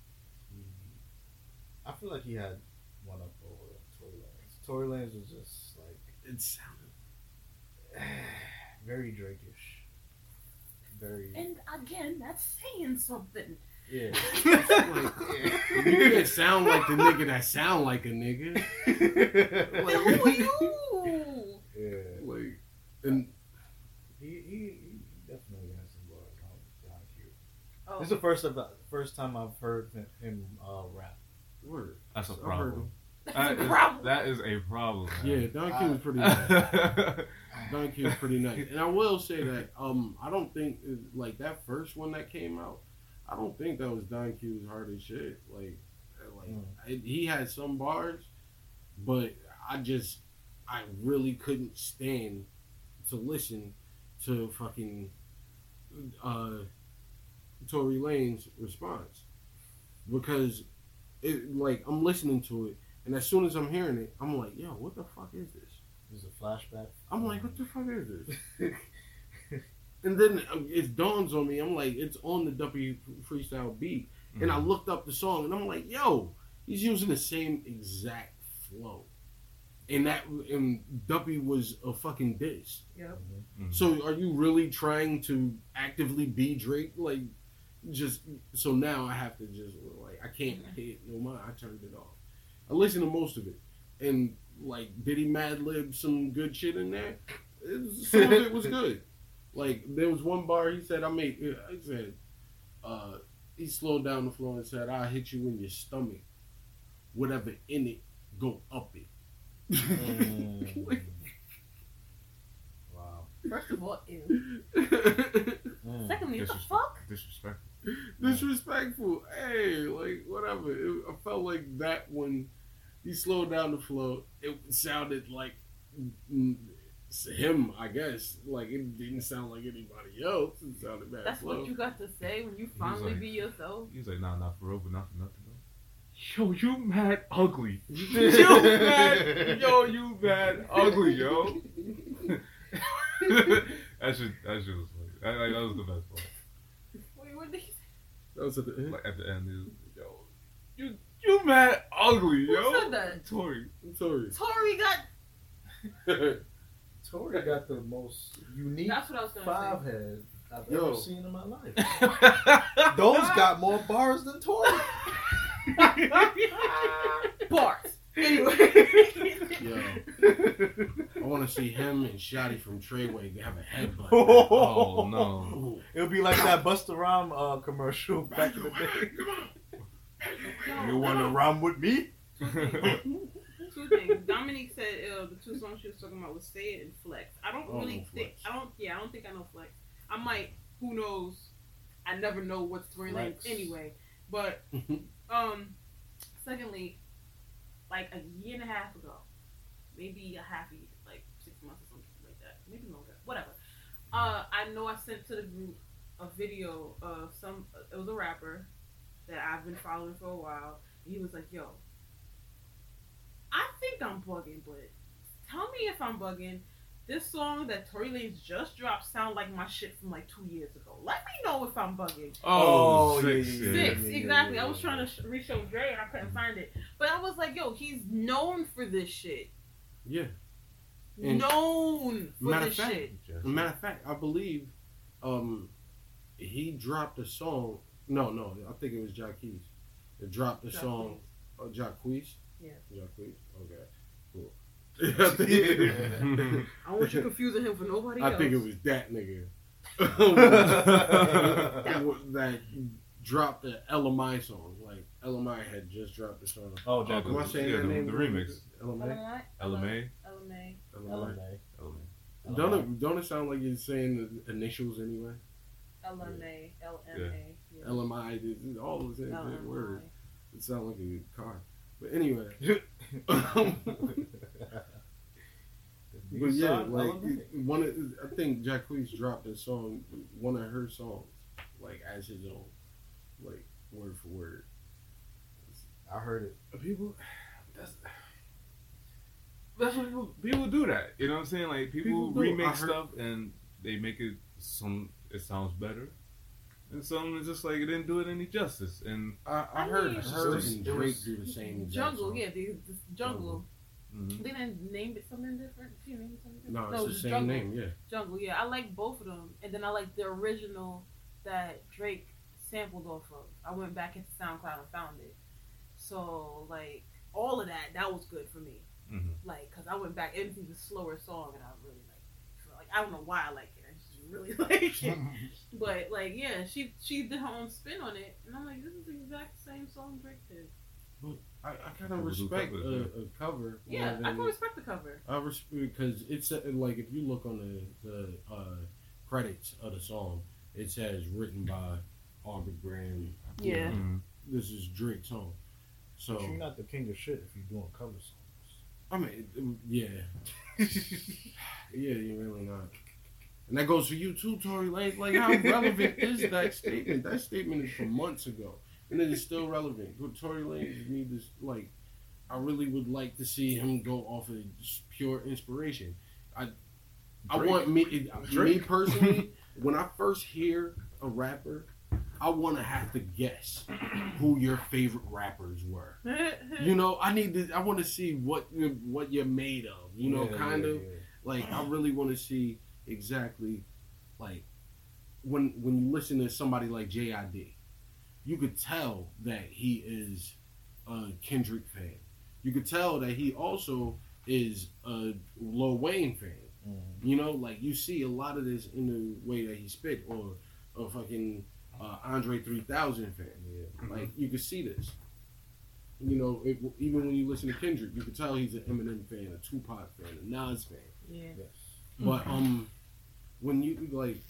I feel like he had one up over Tory Lanez. Tory Lanez was just like, It sounded very Drake-ish. Very. And again, that's saying something. Yeah. You can't sound like the nigga that sound like a nigga. Then who are you? Yeah. Like, and He definitely has some bars on Don Q. Oh. This is the first time I've heard him rap. word. That's a I heard problem. him. That's a problem. That is a problem. Yeah, Don Q is pretty nice. Don Q is pretty nice. And I will say that I don't think like that first one that came out, I don't think that was Don Q's hardest shit. Like he had some bars, but I really couldn't stand to listen to fucking Tory Lanez's response, because it like I'm listening to it, and as soon as I'm hearing it, I'm like, yo, what the fuck is this? This is a flashback. I'm like, what the fuck is this? And then it dawns on me, I'm like, it's on the Duppy freestyle beat. Mm-hmm. And I looked up the song, and I'm like, yo, he's using the same exact flow. And Duppy was a fucking diss. Yep. Mm-hmm. So are you really trying to actively be Drake? Like, just, so now I have to just, like, I can't hit no more. I turned it off. I listened to most of it. And, like, did he Mad Lib some good shit in there? Some of it was good. Like, there was one bar he said, he slowed down the flow and said, I'll hit you in your stomach. Whatever in it, go up it. Wow. First of all, ew. Mm. Secondly, what the fuck? Disrespectful. Disrespectful. Hey, like, whatever. I felt like that when he slowed down the flow, it sounded like him, I guess. Like, it didn't sound like anybody else. It sounded bad. That's flow. what you got to say when you finally like- be yourself. He's like, nah, not for real, but not for nothing. Yo, you mad ugly. You mad ugly, yo. that shit was funny. That was the best part. Wait, what did he say? That was at the end. Like at the end, he was, yo, you mad ugly, Who yo. said that? Tory. Sorry. Tory got. Tory got the most unique That's what I was gonna five say. head I've Yo. ever seen in my life. Those got more bars than Tory. Bars. Anyway. Yo, I want to see him and Shotty from Treyway have a headbutt. Oh, no. Ooh. It'll be like that Busta Rhymes commercial back in the day. You want to rhyme with me? Two things. Dominique said the two songs she was talking about was "Say It" and "Flex." I don't Oh, really no think. Flex. I don't think I know "Flex." I might. Who knows? I never know what's Tory Lanez Flex. anyway. But secondly, like a year and a half ago, maybe a half a year, like 6 months or something like that, maybe longer, whatever. I know I sent to the group a video of it was a rapper that I've been following for a while. And he was like, yo, I think I'm bugging, but tell me if I'm bugging. This song that Tory Lanez just dropped sound like my shit from like 2 years ago. Let me know if I'm bugging. Oh, six, yeah. Six, yeah, exactly. yeah, I was yeah. trying to re-show Dre and I couldn't find it. But I was like, yo, he's known for this shit. Yeah. And Known for matter this of fact, shit. matter of fact, I believe he dropped a song. No, I think it was Jacquees. It dropped the song. Jacquees? Yeah. Jacquees? Okay. Cool. I think, I don't want you confusing him for nobody else. I think it was that nigga. that dropped the LMI song. Like, LMI had just dropped the song. Oh, Am Jack. I saying yeah, that the name? remix. LMA? LMA. LMA. LMA. Don't it sound like you're saying the initials anyway? LMA, LMA. Yeah. LMI, all of the same LMI. word. It sounds like a car. But anyway. But yeah, like I think Jacquees dropped a song, one of her songs, like as his own, like word for word. I heard it. People, that's what people do that. You know what I'm saying? Like people People do. remake I heard- stuff and they make it it sounds better, and some is just like it didn't do it any justice. And I mean, heard it her was- and it Drake was- do the same. exact Jungle, song. yeah, the Jungle. mhm. They didn't name it something different. Did you name it something No, different? it's it the was same Jungle. name. Yeah. Jungle, yeah. I like both of them. And then I like the original that Drake sampled off of. I went back into SoundCloud and found it. So, like, all of that was good for me. Mhm. Like, because I went back, it was a slower song, and I really like, I don't know why I like it. I just really like it. But, like, yeah, she did her own spin on it. And I'm like, this is the exact same song Drake did. I kind People of do respect covers, a cover. Yeah, more I can than- respect the cover. I respect because it's like if you look on the credits of the song, it says written by Albert Graham. Yeah. Mhm. This is Drake's song. So But you're not the king of shit if you're doing cover songs. I mean, yeah, yeah, you're really not. And that goes for you too, Tory Lanez. Like, how relevant is that statement? That statement is from months ago, and it is still relevant. But Tory Lanez need this. Like, I really would like to see him go off of just pure inspiration. I Drake. want me personally. When I first hear a rapper, I want to have to guess who your favorite rappers were. You know, I want to see what you're made of. You know, Yeah, kind yeah, of. yeah. Like, I really want to see exactly, like, when you listen to somebody like J.I.D., you could tell that he is a Kendrick fan. You could tell that he also is a Lil Wayne fan. Mhm. You know, like, you see a lot of this in the way that he spit, or a fucking Andre 3000 fan. Yeah. Like, you could see this. You know, even when you listen to Kendrick, you could tell he's an Eminem fan, a Tupac fan, a Nas fan. Yeah. Yes. But when you like,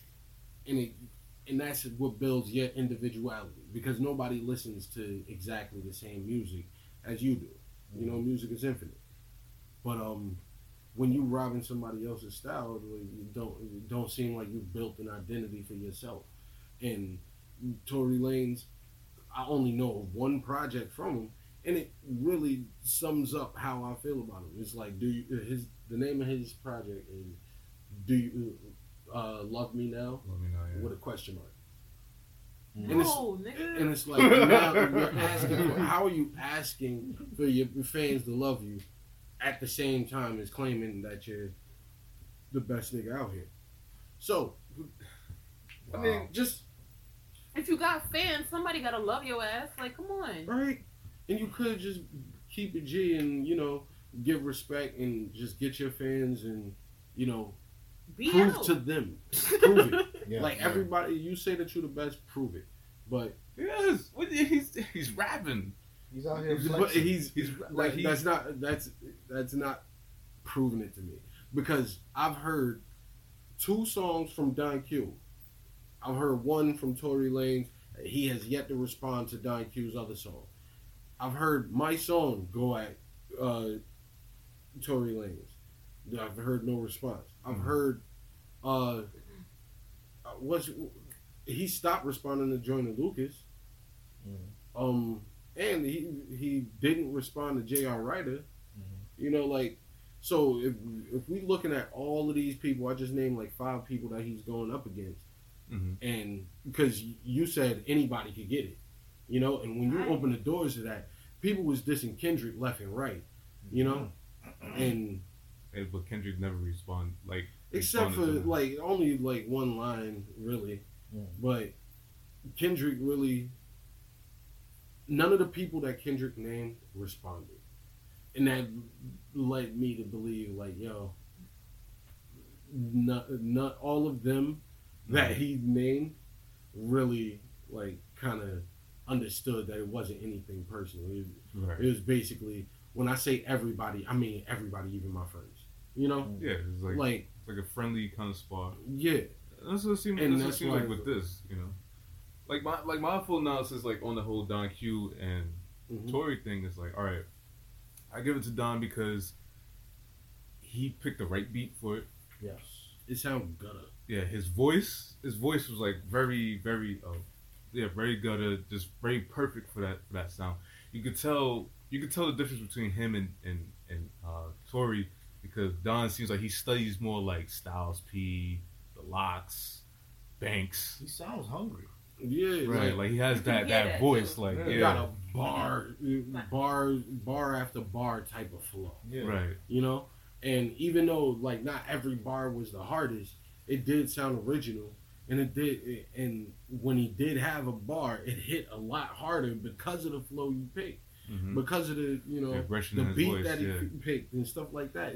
and that's what builds your individuality, because nobody listens to exactly the same music as you do. You know, music is infinite. But when you robbing somebody else's style, like, it don't seem like you built an identity for yourself. And Tory Lanez, I only know of one project from him, and it really sums up how I feel about him. It's like, the name of his project is "Do You Love Me Now?" Let me know. Yeah. with a question mark. No, nigga. And it's like, now you're asking how are you asking for your fans to love you at the same time as claiming that you're the best nigga out here? So, I mean, just If you got fans, somebody gotta love your ass. Like, come on. right, and you could just keep it G and give respect and just get your fans and Be prove out. to them, prove it. Yeah, Like everybody, you say that you're the best, prove it. But Yes, he's rapping. he's out here but flexing. he's like that's not proving it to me, because I've heard 2 songs from Don Q. I've heard one from Tory Lanez. He has yet to respond to Don Q's other song. I've heard my song go at Tory Lanez. I've heard no response. I've heard he stopped responding to Joyner Lucas. And he didn't respond to J.R. Ryder. So if we looking at all of these people, I just named like 5 people that he's going up against. And because you said anybody could get it, and when you open the doors to that, people was dissing Kendrick left and right, and But Kendrick never responded. except for responded to like only like one line really, but Kendrick really, none of the people that Kendrick named responded, and that led me to believe like, yo, not all of them that he named really like kind of understood that it wasn't anything personal. right. It was basically, when I say everybody, I mean everybody, even my friends. Yeah, it's Like it's like a friendly kind of spot. yeah, That's what it seems, And that's what it that's seems why- like with this, Like my full analysis, like on the whole Don Q and Mhm. Tory thing is like, all right, I give it to Don because he picked the right beat for it. Yes. it sounds gutter. Yeah, his voice was like very, very, very gutter, just very perfect for that sound. You could tell the difference between him and Tory, because Don seems like he studies more like Styles P, The Locks, Banks. He sounds hungry. Yeah, Right, like he has that Yeah, that that voice, too. like He yeah, got a bar after bar type of flow, Yeah. right. And even though like not every bar was the hardest, it did sound original, and and when he did have a bar, it hit a lot harder because of the flow you picked, Mhm. because of the aggression the in his beat voice, that he yeah. picked and stuff like that.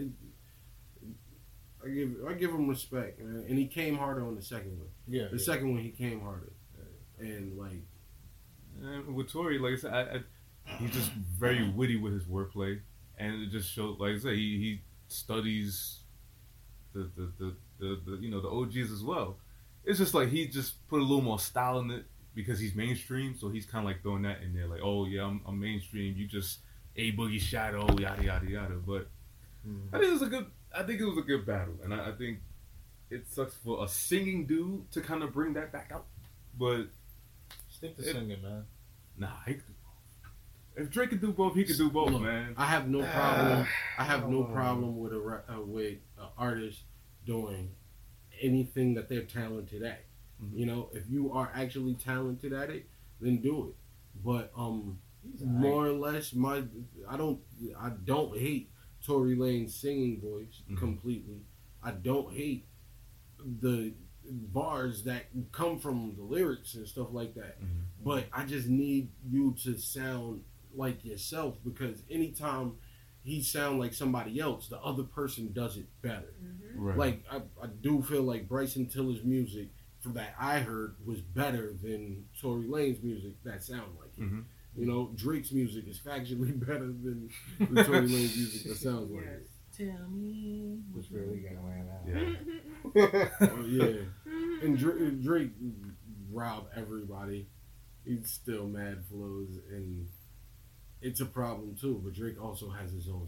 I give him respect, man. And he came harder on the second one. Yeah. The second one he came harder, and like. And with Tory, like I said, he's just very witty with his wordplay, and it just shows. Like I said, he studies the the OGs as well. It's just like he just put a little more style in it because he's mainstream, so he's kind of like throwing that in there, like, oh yeah, I'm mainstream. You just A Boogie Shadow, yada yada yada. But I think it was a good battle, and I think it sucks for a singing dude to kind of bring that back out, but. Stick to singing, man. Nah, he could do both. If Drake could do both, he could do both, Look, man. I have no problem. I have no Oh. problem with with an artist doing anything that they're talented at. Mhm. If you are actually talented at it, then do it. But He's more or less, I don't hate Tory Lane's singing voice Mhm. completely. I don't hate the bars that come from the lyrics and stuff like that. Mhm. But I just need you to sound like yourself, because anytime he sound like somebody else, the other person does it better. Right. Like I do feel like Bryson Tiller's music, from that I heard, was better than Tory Lane's music that sound like it. Mhm. Drake's music is factually better than the Tory Lane's music that sounds like it. Tell me. What's really going on? Yeah. Oh, yeah. And Drake robbed everybody. He's still mad flows, and it's a problem too. But Drake also has his own sound.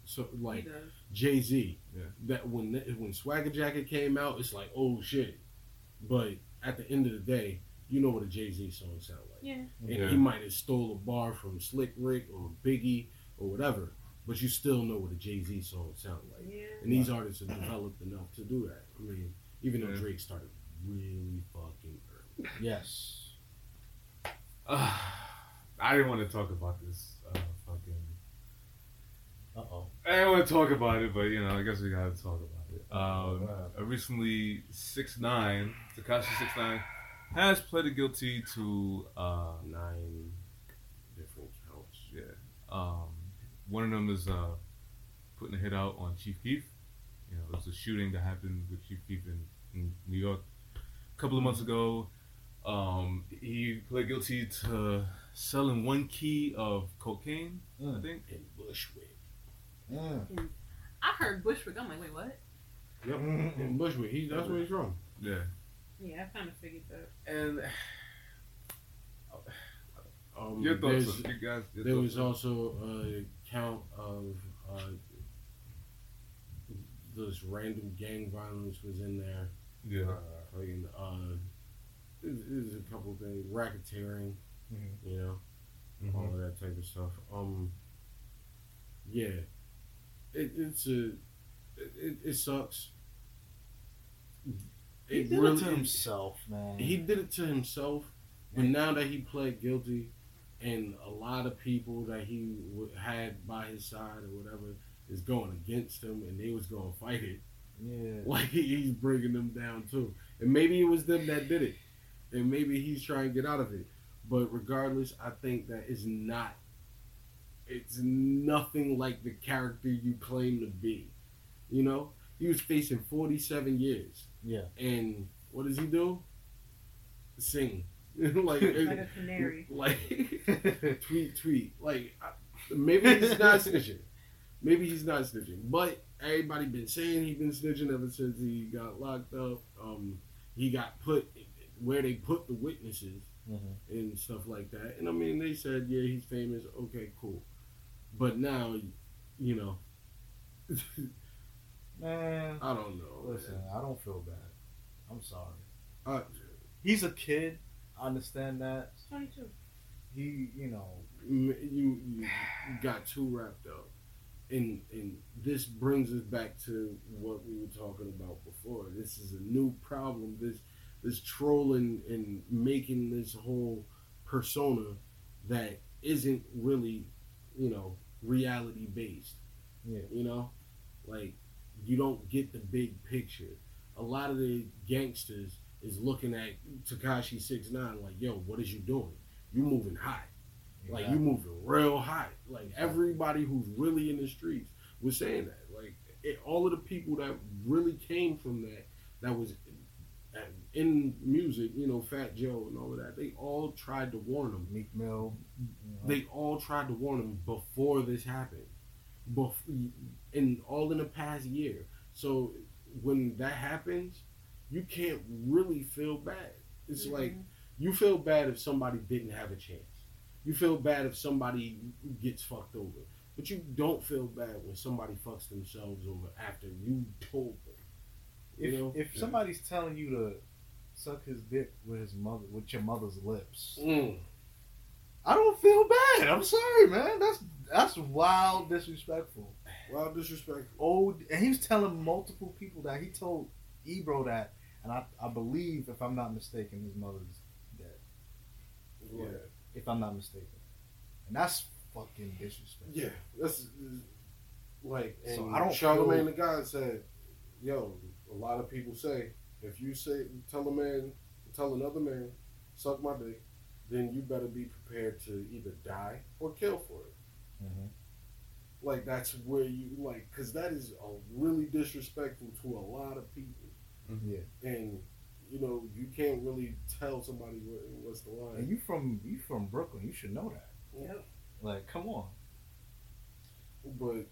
So He like does. Jay-Z. Yeah. That when Swagger Jacket came out, it's like, oh shit. But at the end of the day, you know what a Jay-Z song sound like. Yeah. And Yeah. he might have stole a bar from Slick Rick or Biggie or whatever, but you still know what a Jay-Z song sound like. Yeah. And these artists are developed enough to do that. I mean, even though Yeah. Drake started really fucking early. Yes. I didn't want to talk about this. Fucking. Uh-oh. I didn't want to talk about it, but I guess we gotta talk about it. Recently, 6ix9ine, Tekashi 6ix9ine, has pleaded guilty to 9 different counts. yeah. One of them is putting a hit out on Chief Keef. It was a shooting that happened with Chief Keef in New York a couple of months ago. He pled guilty to selling 1 key of cocaine, I think. In Bushwick. I heard Bushwick. I'm like, wait, what? Yep. In Bushwick. That's where he's from. Yeah. Yeah, I kind of figured that. And your thoughts, there's- you guys. Your There thoughts was also a count of this random gang violence was in there. yeah. Fucking, there's a couple things, racketeering, Mm-hmm. all of that type of stuff. Yeah, it sucks. He did it to himself, man. He did it to himself, but now that he pled guilty, and a lot of people that he had by his side or whatever is going against him, and they was going to fight it. Yeah. Like he's bringing them down too, and maybe it was them that did it, and maybe he's trying to get out of it. But regardless, I think that it's nothing like the character you claim to be. He was facing 47 years. Yeah. And what does he do? Sing. like Like a canary. Like tweet. Like maybe he's not snitching. Maybe he's not snitching. But everybody been saying he's been snitching ever since he got locked up. He got put where they put the witnesses and stuff like that. And I mean, they said, yeah, he's famous. Okay, cool. But now, Man, I don't know. listen, I don't feel bad. I'm sorry. Man. He's a kid. I understand that. It's 22. He, You got too wrapped up, and this brings us back to what we were talking about before. This is a new problem. This trolling and making this whole persona that isn't really, reality based. Yeah. Like you don't get the big picture. A lot of the gangsters is looking at Tekashi 6ix9ine like, yo, what is you doing? You moving high. Like you moving real high. Like everybody who's really in the streets was saying that. Like all of the people that really came from that was in music, Fat Joe and all of that, they all tried to warn him. Meek Mill. They all tried to warn him before this happened. All in the past year. So when that happens, you can't really feel bad. It's like you feel bad if somebody didn't have a chance. You feel bad if somebody gets fucked over. But you don't feel bad when somebody fucks themselves over after you told them. If somebody's telling you to suck his dick with your mother's lips, I don't feel bad. I'm sorry, man. That's wild disrespectful. Wild disrespectful. Old, and he was telling multiple people that. He told Ebro that, and I believe, if I'm not mistaken, his mother's dead. Yeah. If I'm not mistaken, and that's fucking disrespectful. Yeah, that's like. And So I don't Charlamagne feel- the God said, "Yo, a lot of people say if you tell another man, suck my dick, then you better be prepared to either die or kill for it." Mm-hmm. Like that's where you because that is really disrespectful to a lot of people, Yeah, and you can't really tell somebody what's the line. and you from Brooklyn, you should know that. Yep. Like, come on. But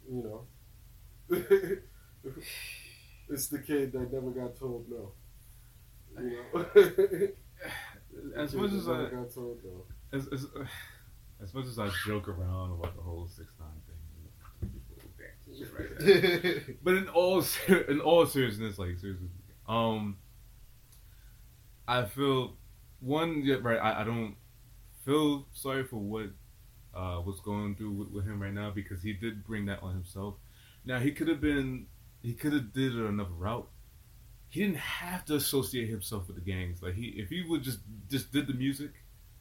it's the kid that never got told no. As much as I got told no. as much as I joke around about the whole 6ix9ine thing, people But in all seriousness, like seriously, I feel I don't feel sorry for what's going through with him right now because he did bring that on himself. Now he could have did it another route. He didn't have to associate himself with the gangs. Like if he would just did the music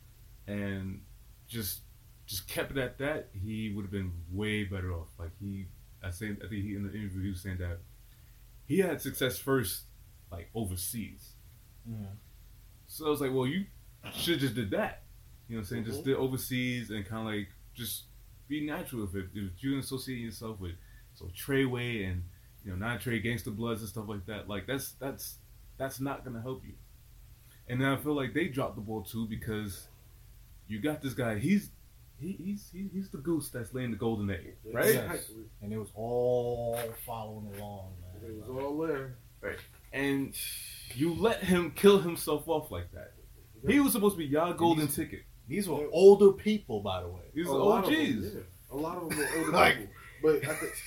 and just kept it at that, he would have been way better off. Like I think he in the interview he was saying that he had success first, like overseas. Mm. So I was like, well, you should just did that. You know what I'm saying? Just did overseas and kind of like just be natural with it. If you associate yourself with Treyway and not Trey Gangsta Bloods and stuff like that, like that's not gonna help you. And then I feel like they dropped the ball too because you got this guy. He's the goose that's laying the golden egg, right? Yes. And it was all following along, man. It was all there. Right. And you let him kill himself off like that. He was supposed to be y'all golden ticket. These were older people, by the way. These are A lot OGs. of them, yeah. A lot of them were older Like- people. But I think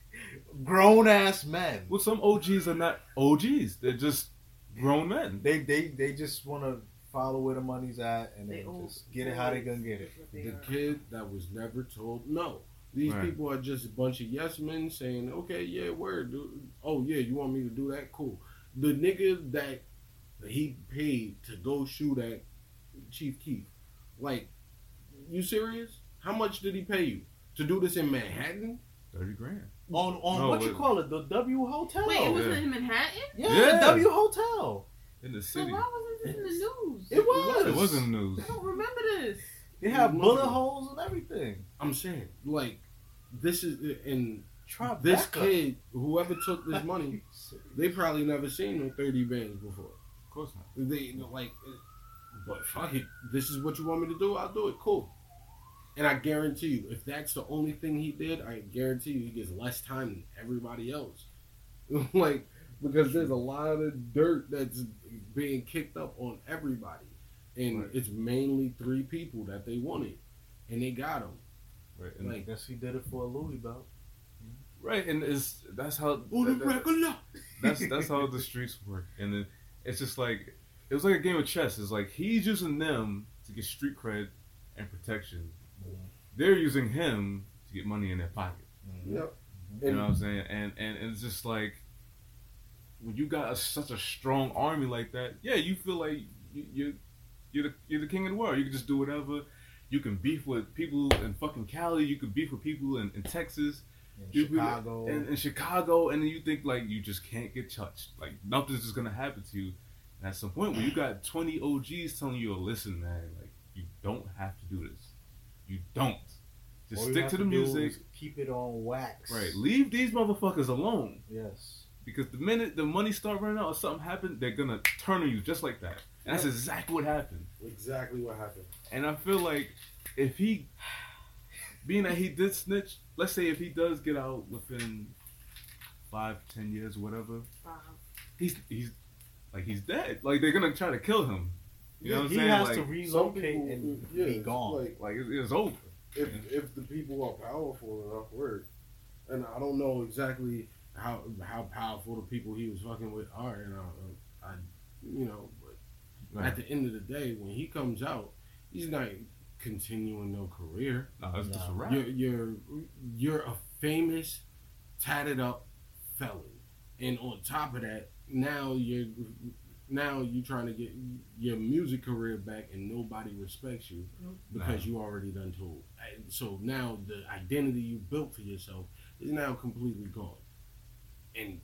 Grown ass men. Well, some OGs are not OGs. They're just grown men. They just want to follow where the money's at and They then old- just get it how they gonna get it. the kid that was never told no. These Right. people are just a bunch of yes men saying, okay, yeah, word. Oh, yeah, you want me to do that? Cool. The nigga that he paid to go shoot at Chief Keef, like, you serious? How much did he pay you to do this in Manhattan? $30,000. On No, what you it- call it, the W Hotel. Wait, it was yeah. in Manhattan? Yeah, Yeah. the W Hotel. In the So city. why wasn't this in the news? It was. It wasn't the news. I don't remember this. They have It bullet wasn't. holes and everything. I'm saying, like, this is, and Tribeca. this kid, whoever took this money, they probably never seen no 30 bands before. Of course not. They like, but fuck it. This is what you want me to do. I'll do it. Cool. And I guarantee you, if that's the only thing he did, I guarantee you he gets less time than everybody else. Like, because there's a lot of dirt that's being kicked up on everybody, and Right. it's mainly 3 people that they wanted, and they got them. Right. And, Like, I guess he did it for a Louis belt. right. And that's how on the regular. that's how the streets work. And then it's just like it was like a game of chess. It's like he's using them to get street cred and protection. They're using him to get money in their pocket. Yep. You know what I'm saying? And it's just like when you got such a strong army like that, yeah, you feel like you're the king of the world. You can just do whatever. You can beef with people in fucking Cali. You can beef with people in Texas. In Chicago. In Chicago, and then you think like you just can't get touched. Like nothing's just gonna happen to you. And at some point, when you got 20 OGs telling you, "Listen, man, like you don't have to do this. You don't. Just All you stick have to the do music. is keep it on wax. Right? Leave these motherfuckers alone. Yes. Because the minute the money start running out or something happened, they're gonna turn on you just like that. And that's exactly what happened. Exactly what happened. And I feel like if he, being that he did snitch, let's say if he does get out within 5-10 years or whatever, he's dead. Like they're gonna try to kill him. You know what I'm he saying? has Like, to relocate people- and yeah, be gone. like it's over. If the people are powerful enough, word. And I don't know exactly how powerful the people he was fucking with are, and I but Right. at the end of the day, when he comes out, he's not continuing no career. No, it's just a No. wrap. You're a famous, tatted up felon, and on top of that, now you're trying to get your music career back, and nobody respects you because you already done told. So now the identity you built for yourself is now completely gone. And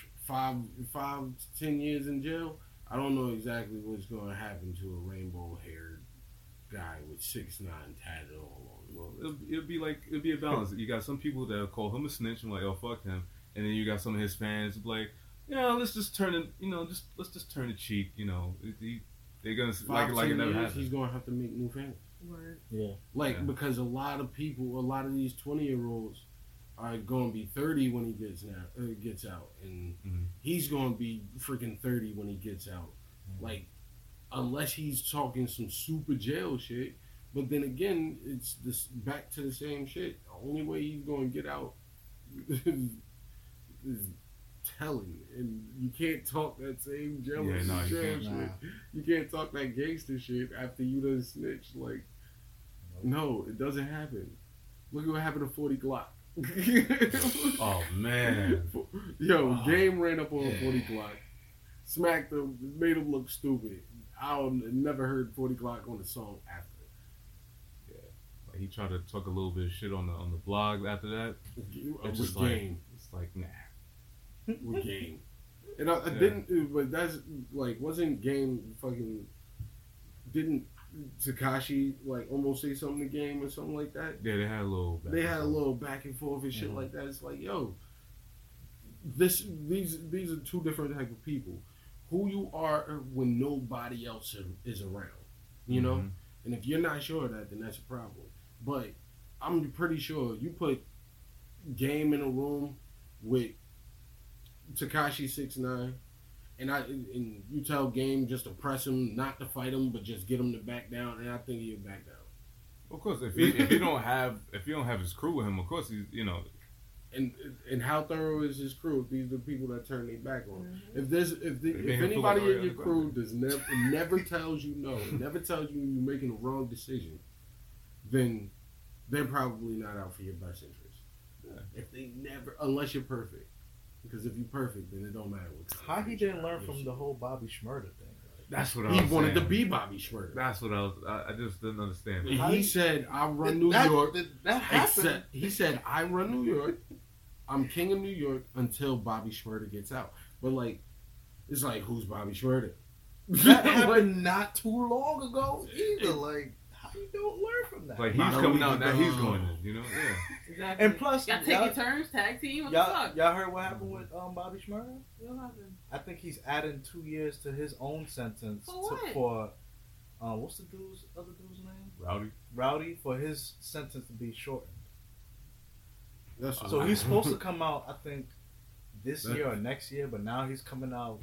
5-10 years in jail, I don't know exactly what's going to happen to a rainbow-haired guy with 6'9" tatted all on. Well, it'll be a balance. You got some people that'll call him a snitch and like, oh fuck him, and then you got some of his fans like, yeah, let's just turn it, let's just turn the cheek, they're gonna like it 5-10 never years, happened. he's going to have to make new fans. Word. Yeah. Like, Yeah. because a lot of these 20-year-olds are going to be 30 when he gets out, and Mhm. he's going to be freaking 30 when he gets out. Like, unless he's talking some super jail shit. But then again, it's this back to the same shit. The only way he's going to get out is telling, and you can't talk that same jealous Yeah, no, you shit. can't. Nah. You can't talk that gangster shit after you done snitched. Like, no, it doesn't happen. Look at what happened to 40 Glock. Oh man. Yo, Oh, Game ran up on yeah. 40 Glock, smacked him, made him look stupid. I never heard 40 Glock on the song after. Like, he tried to talk a little bit of shit on the blog after that. With just like Game. it's like nah. With Game. And I Yeah. didn't, but that's like, wasn't Game fucking, didn't Tekashi like almost say something to Game or something like that? Yeah, they had a little. They had a little back and forth and shit Mhm. like that. It's like, yo, these are two different type of people. Who you are when nobody else is around, you know. Mhm. And if you're not sure of that, then that's a problem. But I'm pretty sure you put Game in a room with Tekashi 6ix9ine, and you tell Game just to press him, not to fight him, but just get him to back down, and I think he'll back down. Of course, if you don't have his crew with him, of course he's And how thorough is his crew? If these are the people that turn their back on. Mhm. If made him feel anybody like in your Ariana crew Grande. does never tells you no, never tells you you're making the wrong decision, then they're probably not out for your best interest. Yeah. If they never, unless you're perfect, because if you're perfect, then it don't matter what. How he didn't learn from the whole Bobby Schmurda thing? that's what I He was wanted saying. to be Bobby Schmurda. That's what I just didn't understand. How He he- said, "I run New That- York." That happened. Except he said, "I run New York. I'm king of New York until Bobby Schmurda gets out." But like, it's like, who's Bobby Schmurda? That happened not too long ago either. Like, how you don't learn from that? Like he's coming out now, he's going in, you know. Yeah. Exactly. And plus, y'all taking turns, tag team. What the y'all, fuck? y'all heard what happened with Bobby Schmurda? What happened? I think he's adding 2 years to his own sentence For what? for what's the other dude's name? Rowdy. Rowdy, for his sentence to be shortened. That's So he's supposed to come out, I think, this That- year or next year, but now he's coming out.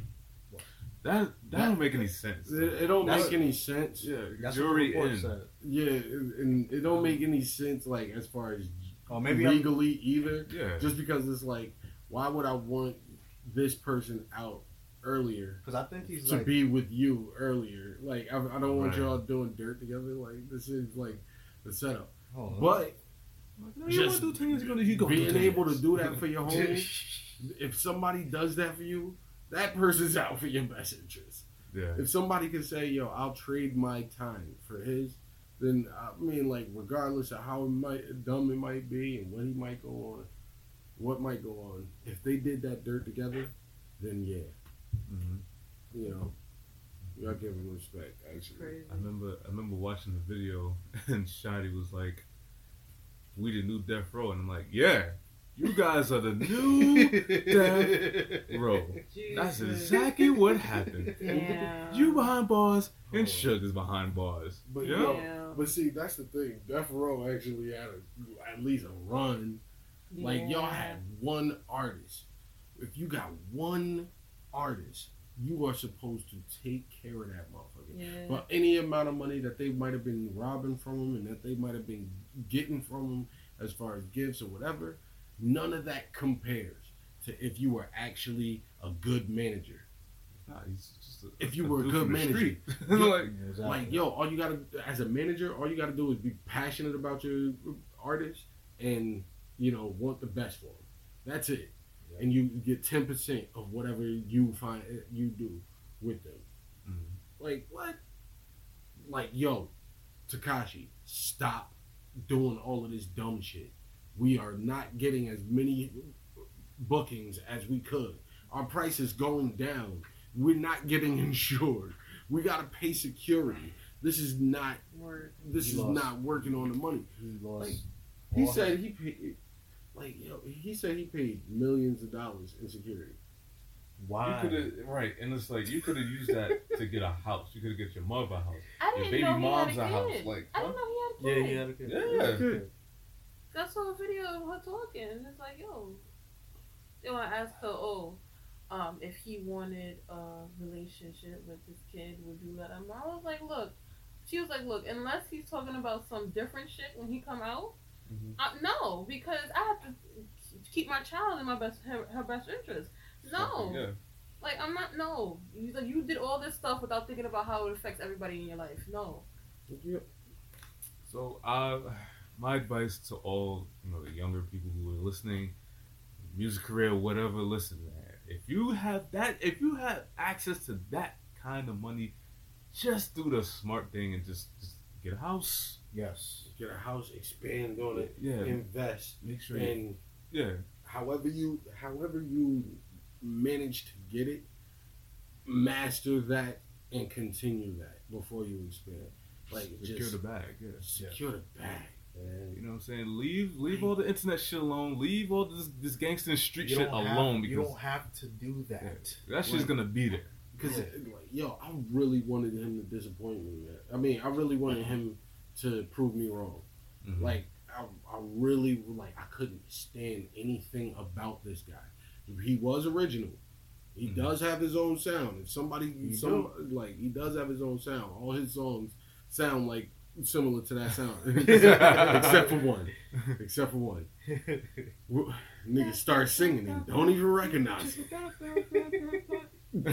That don't make any sense. It don't That's- make any sense. Yeah, That's jury what the report in. said. Yeah, and it don't make any sense, like, as far as Or maybe I'm, legally either. Yeah. Just because it's like, why would I want this person out earlier because I think he's to like be with you earlier? Like, I don't want Right. y'all doing dirt together. Like, this is like the setup. hold on. But No, you wanna do 10 years ago, being able to do that for your homie, if somebody does that for you, that person's out for your best interest. Yeah. If somebody can say, "Yo, I'll trade my time for his," then I mean, like, regardless of how dumb it might be and what he might go on, what might go on, if they did that dirt together, then yeah, hmm you know, y'all give him respect. Actually, Crazy. I remember watching the video and Shotty was like, "We the new Death Row," and I'm like, "Yeah, you guys are the new Death Row." That's Jesus. exactly what happened. Yeah. You behind bars and Sugar's behind bars. But Yeah. yo, Yeah. but see, that's the thing. Death Row actually had at least a run. Like, y'all had one artist. If you got one artist, you are supposed to take care of that motherfucker. Yeah. But any amount of money that they might have been robbing from him and that they might have been getting from him as far as gifts or whatever, none of that compares to if you were actually a good manager. Nah, he's just If you were a dude good from the manager. street. Like, Exactly. Like, yo, all you gotta, as a manager, all you gotta do is be passionate about your artist and, you know, want the best for them. That's it. Yeah. And you get 10% of whatever you find you do with them. mhm. Like, what? Like, yo, Tekashi, stop doing all of this dumb shit. We are not getting as many bookings as we could. Our price is going down. We're not getting insured. We gotta pay security. This is not. Word. This He is lost. not working on the money. he lost. Like, He all said he paid. Like, yo, he said he paid millions of dollars in security. why? You could have right, and it's like you could have used that to get a house. You could have get your mother a house. I Your didn't baby know he mom's had a a house. kid. Like, I didn't know he Yeah, had a kid. he had a kid. Yeah. Good. I saw a video of her talking. And it's like, yo, they want to ask her, if he wanted a relationship with this kid, would you let him? I was like, look. She was like, look, unless he's talking about some different shit when he come out, Mhm. no, because I have to keep my child in my her best interest. No. Yeah. Like, I'm not, no. You did all this stuff without thinking about how it affects everybody in your life. No. So, my advice to all, the younger people who are listening, music career, whatever, listen, man. If you have access to that kind of money, just do the smart thing and just get a house. Yes. Get a house, expand on it, Yeah. invest. Make sure And however you manage to get it, master that and continue that before you expand. Like, secure just the bag. Yeah. secure the bag, man. You know what I'm saying? Leave all the internet shit alone. Leave all this gangster and street shit alone. You don't have to do that. That shit's gonna be there. Because, I really wanted him to disappoint me, man. I mean, I really wanted him to prove me wrong. Mhm. Like, I really, I couldn't stand anything about this guy. He was original. He does have his own sound. If he does have his own sound. All his songs sound like similar to that sound, except for one. Niggas start singing and don't even recognize it. But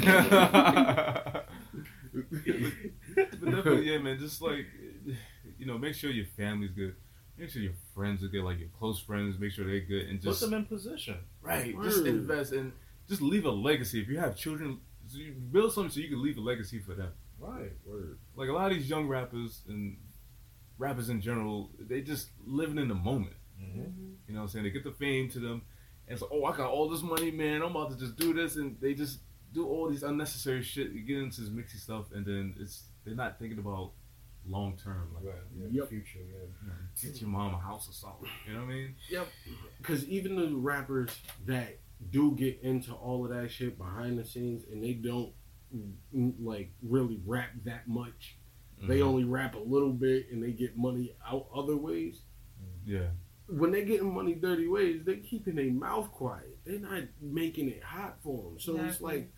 definitely, yeah, man. Just make sure your family's good. Make sure your friends are good, like your close friends. Make sure they're good, and just put them in position. Right. Just invest and just leave a legacy. If you have children, you build something so you can leave a legacy for them. Right. Word. Like a lot of these young rappers and rappers in general, they just living in the moment. Mm-hmm. You know what I'm saying? They get the fame to them, and it's like, oh, I got all this money, man. I'm about to just do this, and they just do all these unnecessary shit. You get into this mixy stuff, and then they're not thinking about long term, like the future. Yeah. Get your mom a house or something. You know what I mean? Yep. Because even the rappers that do get into all of that shit behind the scenes, and they don't really rap that much. Mm-hmm. They only rap a little bit, and they get money out other ways. Yeah. When they getting money dirty ways, they keeping their mouth quiet. They're not making it hot for them. So It's like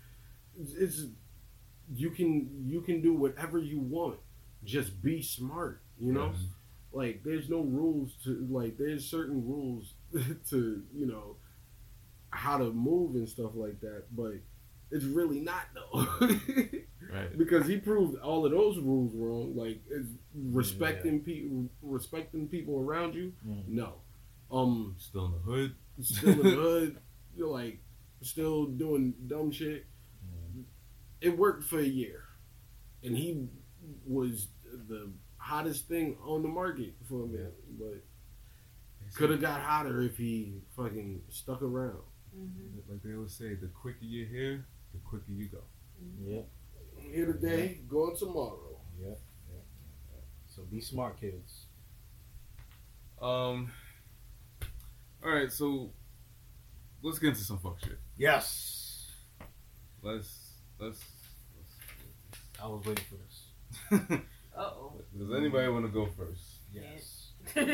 you can do whatever you want. Just be smart, Yes. Like, there's no rules there's certain rules to, how to move and stuff like that, but it's really not, though. Right. Because he proved all of those rules wrong. Like, it's respecting people around you. Mm-hmm. No. Still in the hood. Still in the hood. You're still doing dumb shit. Mm-hmm. It worked for a year, and he was the hottest thing on the market for a minute, but could have got hotter if he fucking stuck around. Mm-hmm. Like they always say, the quicker you're here, the quicker you go. Yeah. Here today, going tomorrow. Yeah. So be smart, kids. All right, so let's get into some fuck shit. Yes. Let's I was waiting for this. Uh-oh. Does anybody want to go first? Yes.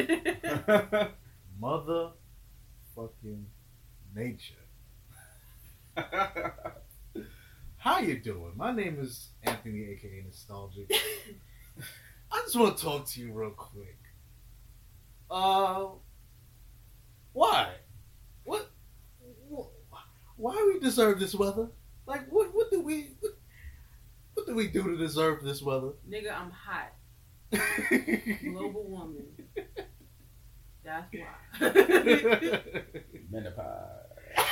Mother fucking nature. How you doing? My name is Anthony, aka Nostalgic. I just want to talk to you real quick. Why? What? Why we deserve this weather? Like, what do we do to deserve this weather? Nigga, I'm hot. Global woman. That's why. Menopause.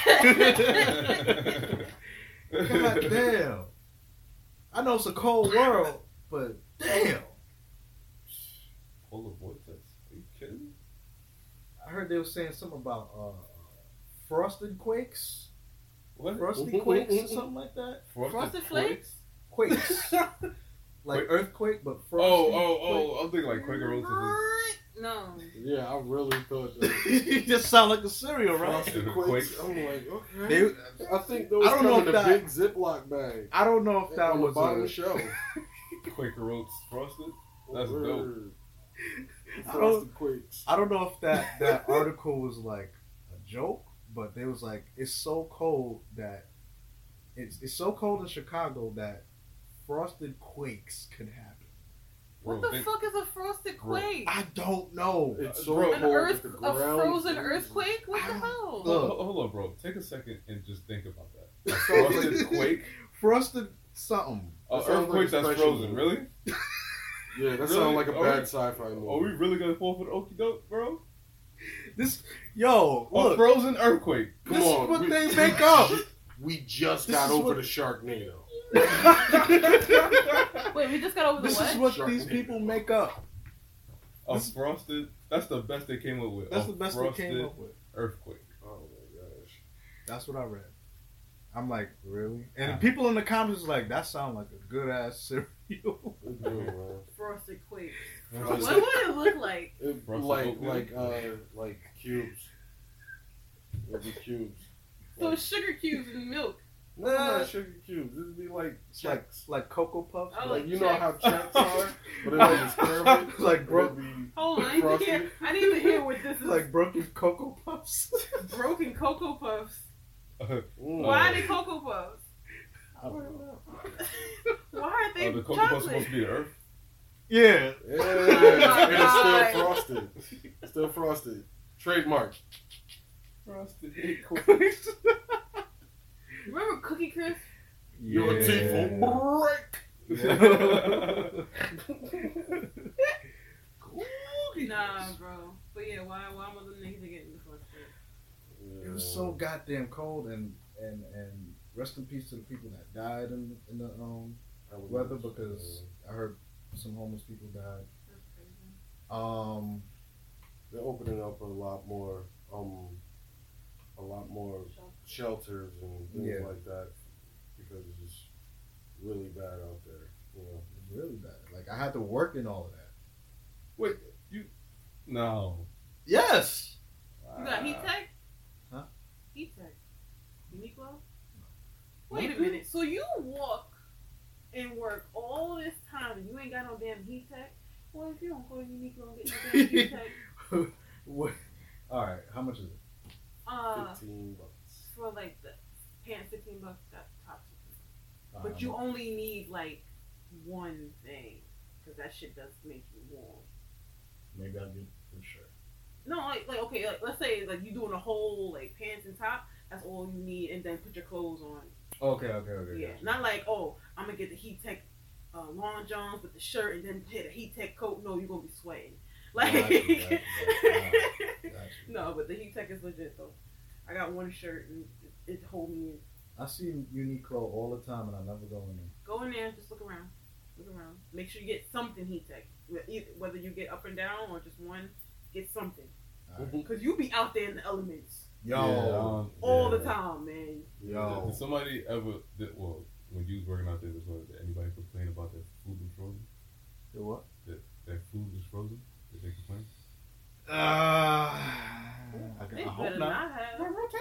God damn. I know it's a cold world, but damn. Polar vortex. Are you kidding me? I heard they were saying something about frosted quakes. What? Frosty quakes or something like that? Frosted Flakes? Quakes. Like earthquake, but frosty. Oh. I'm thinking like Quaker Oats. No. Yeah, I really thought that. You just sound like a cereal, right? Frosted Quakes. Quakes. I'm like, okay. I think those I don't know come in if a big Ziploc bag. I don't know if that on the was bottom shelf. Quaker Oats frosted. That's dope. Frosted Quakes. I don't know if that article was like a joke, but they was like, it's so cold that it's so cold in Chicago that frosted quakes could happen. What Bro, the fuck is a frosted quake? I don't know. It's so Bro, cold. A ground frozen freezes. earthquake? What the hell? Hold on, bro. Take a second and just think about that. A sounds like- frosted quake? Frosted something. That sounds Earthquake like a that's special frozen, movie. really? Yeah, that Really? sounds like a Are bad we- sci-fi movie. Are we really gonna fall for the okie doke, bro? Yo, A look. frozen earthquake. Come This on, is what we- they make up. We just This got is over what- the Sharknado. Wait, we just got over the This what? is what Shark these Nation. people make up. A This- frosted. That's the best they came up with. That's A the best they frosted came up with. Earthquake. Oh my gosh. That's what I read. I'm like, really? And people in the comments was like, that sounds like a good ass cereal. It do, man. Frosted quake. Frosted- What would it look like? It, Frosted like cubes. It'd be cubes. So sugar cubes and milk. No, not sugar cubes. It'd be like It's like checks. like Cocoa Puffs. Oh, Like like you know checks. how checks are, but like a square of it. Like bro- It'd be Hold on, I need to hear. I need to hear what this is. like broken Cocoa Puffs. Broken Cocoa Puffs. mm. Why are they Cocoa Puffs? I don't know. Why are they The Cocoa Puffs chocolate? supposed to be the Earth. Yeah. Yeah, and God. it's still frosted. Still frosted. Trademark. Frosted. Remember Cookie Crisp? Your teeth will break. Nah, bro. But yeah, why mother niggas are getting the frosted? It was so goddamn cold, and rest in peace to the people that died in the weather, because I heard some homeless people died. That's crazy. They're opening up a lot more shelters and things Yeah. like that because it's just really bad out there. You know. It was really bad. Like I had to work in all of that. Wait, you? No. Yes. You got Heat Tech? Huh? Heat Tech. Uniqlo? Wait a minute. So you walk and work all this time and you ain't got no damn Heat Tech? Well, if you don't go to Uniqlo and get no damn Heat Tech, What? All right. How much is it? $15. for like the pants, $15, that top $15. All But right, you only need like one thing, because that shit does make you warm. maybe I'll get the shirt. No, like okay, like, let's say like you doing a whole like pants and top. That's all you need, and then put your clothes on. Okay. Yeah, Gotcha. not like I'm gonna get the Heat Tech long johns with the shirt and then hit a Heat Tech coat. No, you're gonna be sweating. Like Gotcha. no, but the Heat Tech is legit though. I got one shirt and it hold me in. I see Uniqlo all the time, and I never go in there. Go in there, just look around. Make sure you get something Heat Tech. Whether you get up and down or just one, get something. All right. Cause you be out there in the elements Yo. all the time, man. Yo. Did somebody ever? When you was working out there, did anybody complain about their food was frozen? The what? Their food was frozen. Did they complain? I They hope better not. not have.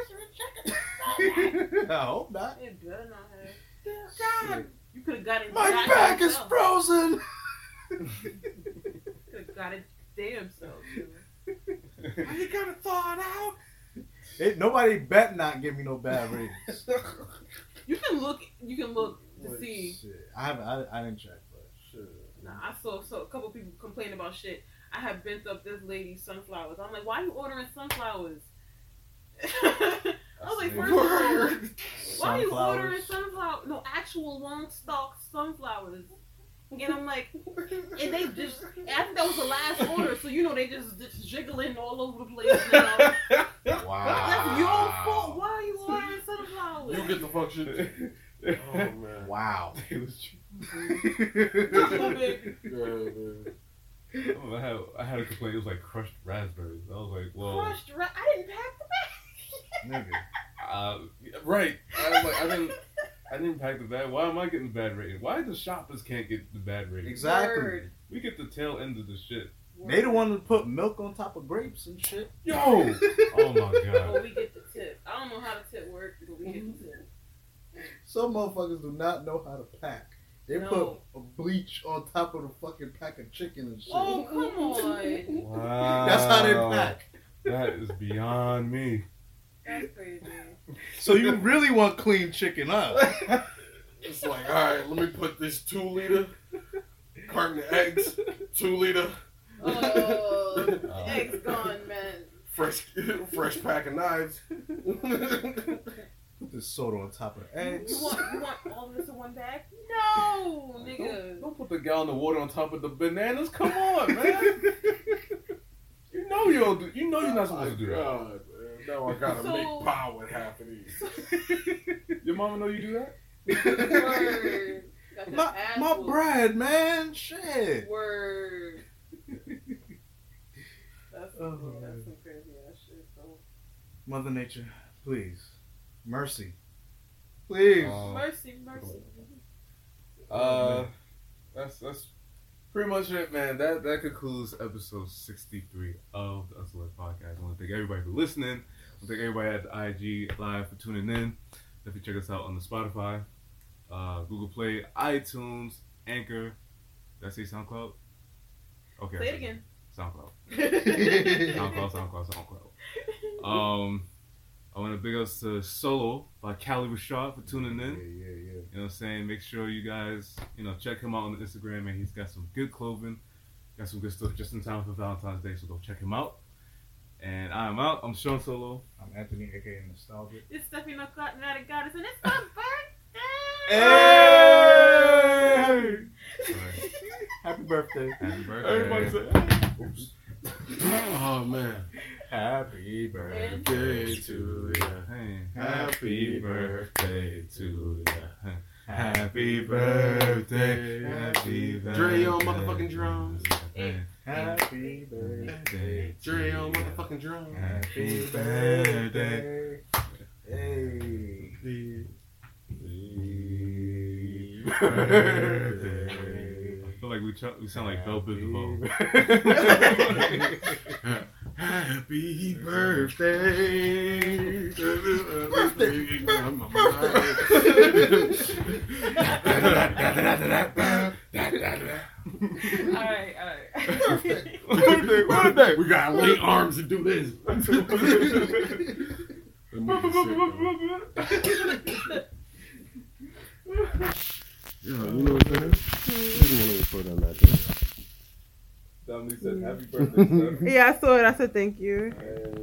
I hope not. They better not have. God, you could have got it. My back is frozen. Could have got it damn self. Are you gonna thaw it out? Nobody bet not give me no bad ratings. You can look to Like, see. shit. I didn't check, but Shit. Nah, I saw a couple people complain about shit. I had bent up this lady's sunflowers. I'm like, why are you ordering sunflowers? I was like, first of all, why are you ordering sunflowers? No, actual long stalk sunflowers. And I'm like, and they just, I think that was the last order, so they just jiggling all over the place. That's your fault. Why are you ordering sunflowers? You get the fuck shit. Oh man. wow. It was. Yeah, man. I had a complaint. It was like crushed raspberries. I was like, well, I didn't pack the bag. Nigga. right. I was like, I didn't pack the bag. Why am I getting the bad rating? Why the shoppers can't get the bad rating? Exactly. Word. We get the tail end of the shit. They the one that put milk on top of grapes and shit. Yo! Oh my But god. we get the tip. I don't know how the tip works, but we get the tip. Some motherfuckers do not know how to pack. They No. put a bleach on top of the fucking pack of chicken and shit. Oh, come on. Wow. That's how they pack. That is beyond me. That's crazy. So you really want clean chicken, huh? It's like, all right, let me put this 2 liter carton of eggs, 2 liter. Oh, eggs gone, man. Fresh pack of knives. Put the soda on top of the eggs. You want all of this in one bag? No, nigga. Don't put the gallon of water on top of the bananas. Come on, man. You know you don't do. You know you're not supposed to do that. God, man. Now I gotta So- make pie with half of these. Your mama know you do that? Word. Got your ass My whooped. bread, man. Shit. Word. That's Oh, some crazy ass shit, though. Mother Nature, please. Mercy. Please. Mercy. That's pretty much it, man. That concludes episode 63 of the Us Alert Podcast. I want to thank everybody for listening. I want to thank everybody at the IG Live for tuning in. Definitely check us out on the Spotify, Google Play, iTunes, Anchor. Did I say SoundCloud? Okay. Say it again. SoundCloud. SoundCloud. I want to big ups to Solo by Cali Rashad for tuning in. Yeah. You know what I'm saying? Make sure you guys, check him out on Instagram, and he's got some good clothing. Got some good stuff just in time for Valentine's Day, so go check him out. And I'm out. I'm Sean Solo. I'm Anthony, aka Nostalgic. It's Stephanie Not Goddess, and it's my birthday! Hey! Happy birthday. Happy birthday. Everybody say, oops. Oh, man. Happy birthday. Birthday to ya. Hey. Happy birthday to ya. Happy birthday. Happy birthday. Dre on motherfucking drums. Hey. Happy birthday. Dre on motherfucking drums. Happy birthday. Hey. Birthday. I feel like we sound like Belle Biv DeVoe. Happy birthday. Alright. We gotta lay arms and do this. You know what I'm saying? I didn't want to report on that. Dominique said happy birthday, Steph. Yeah, I saw it. I said thank you. And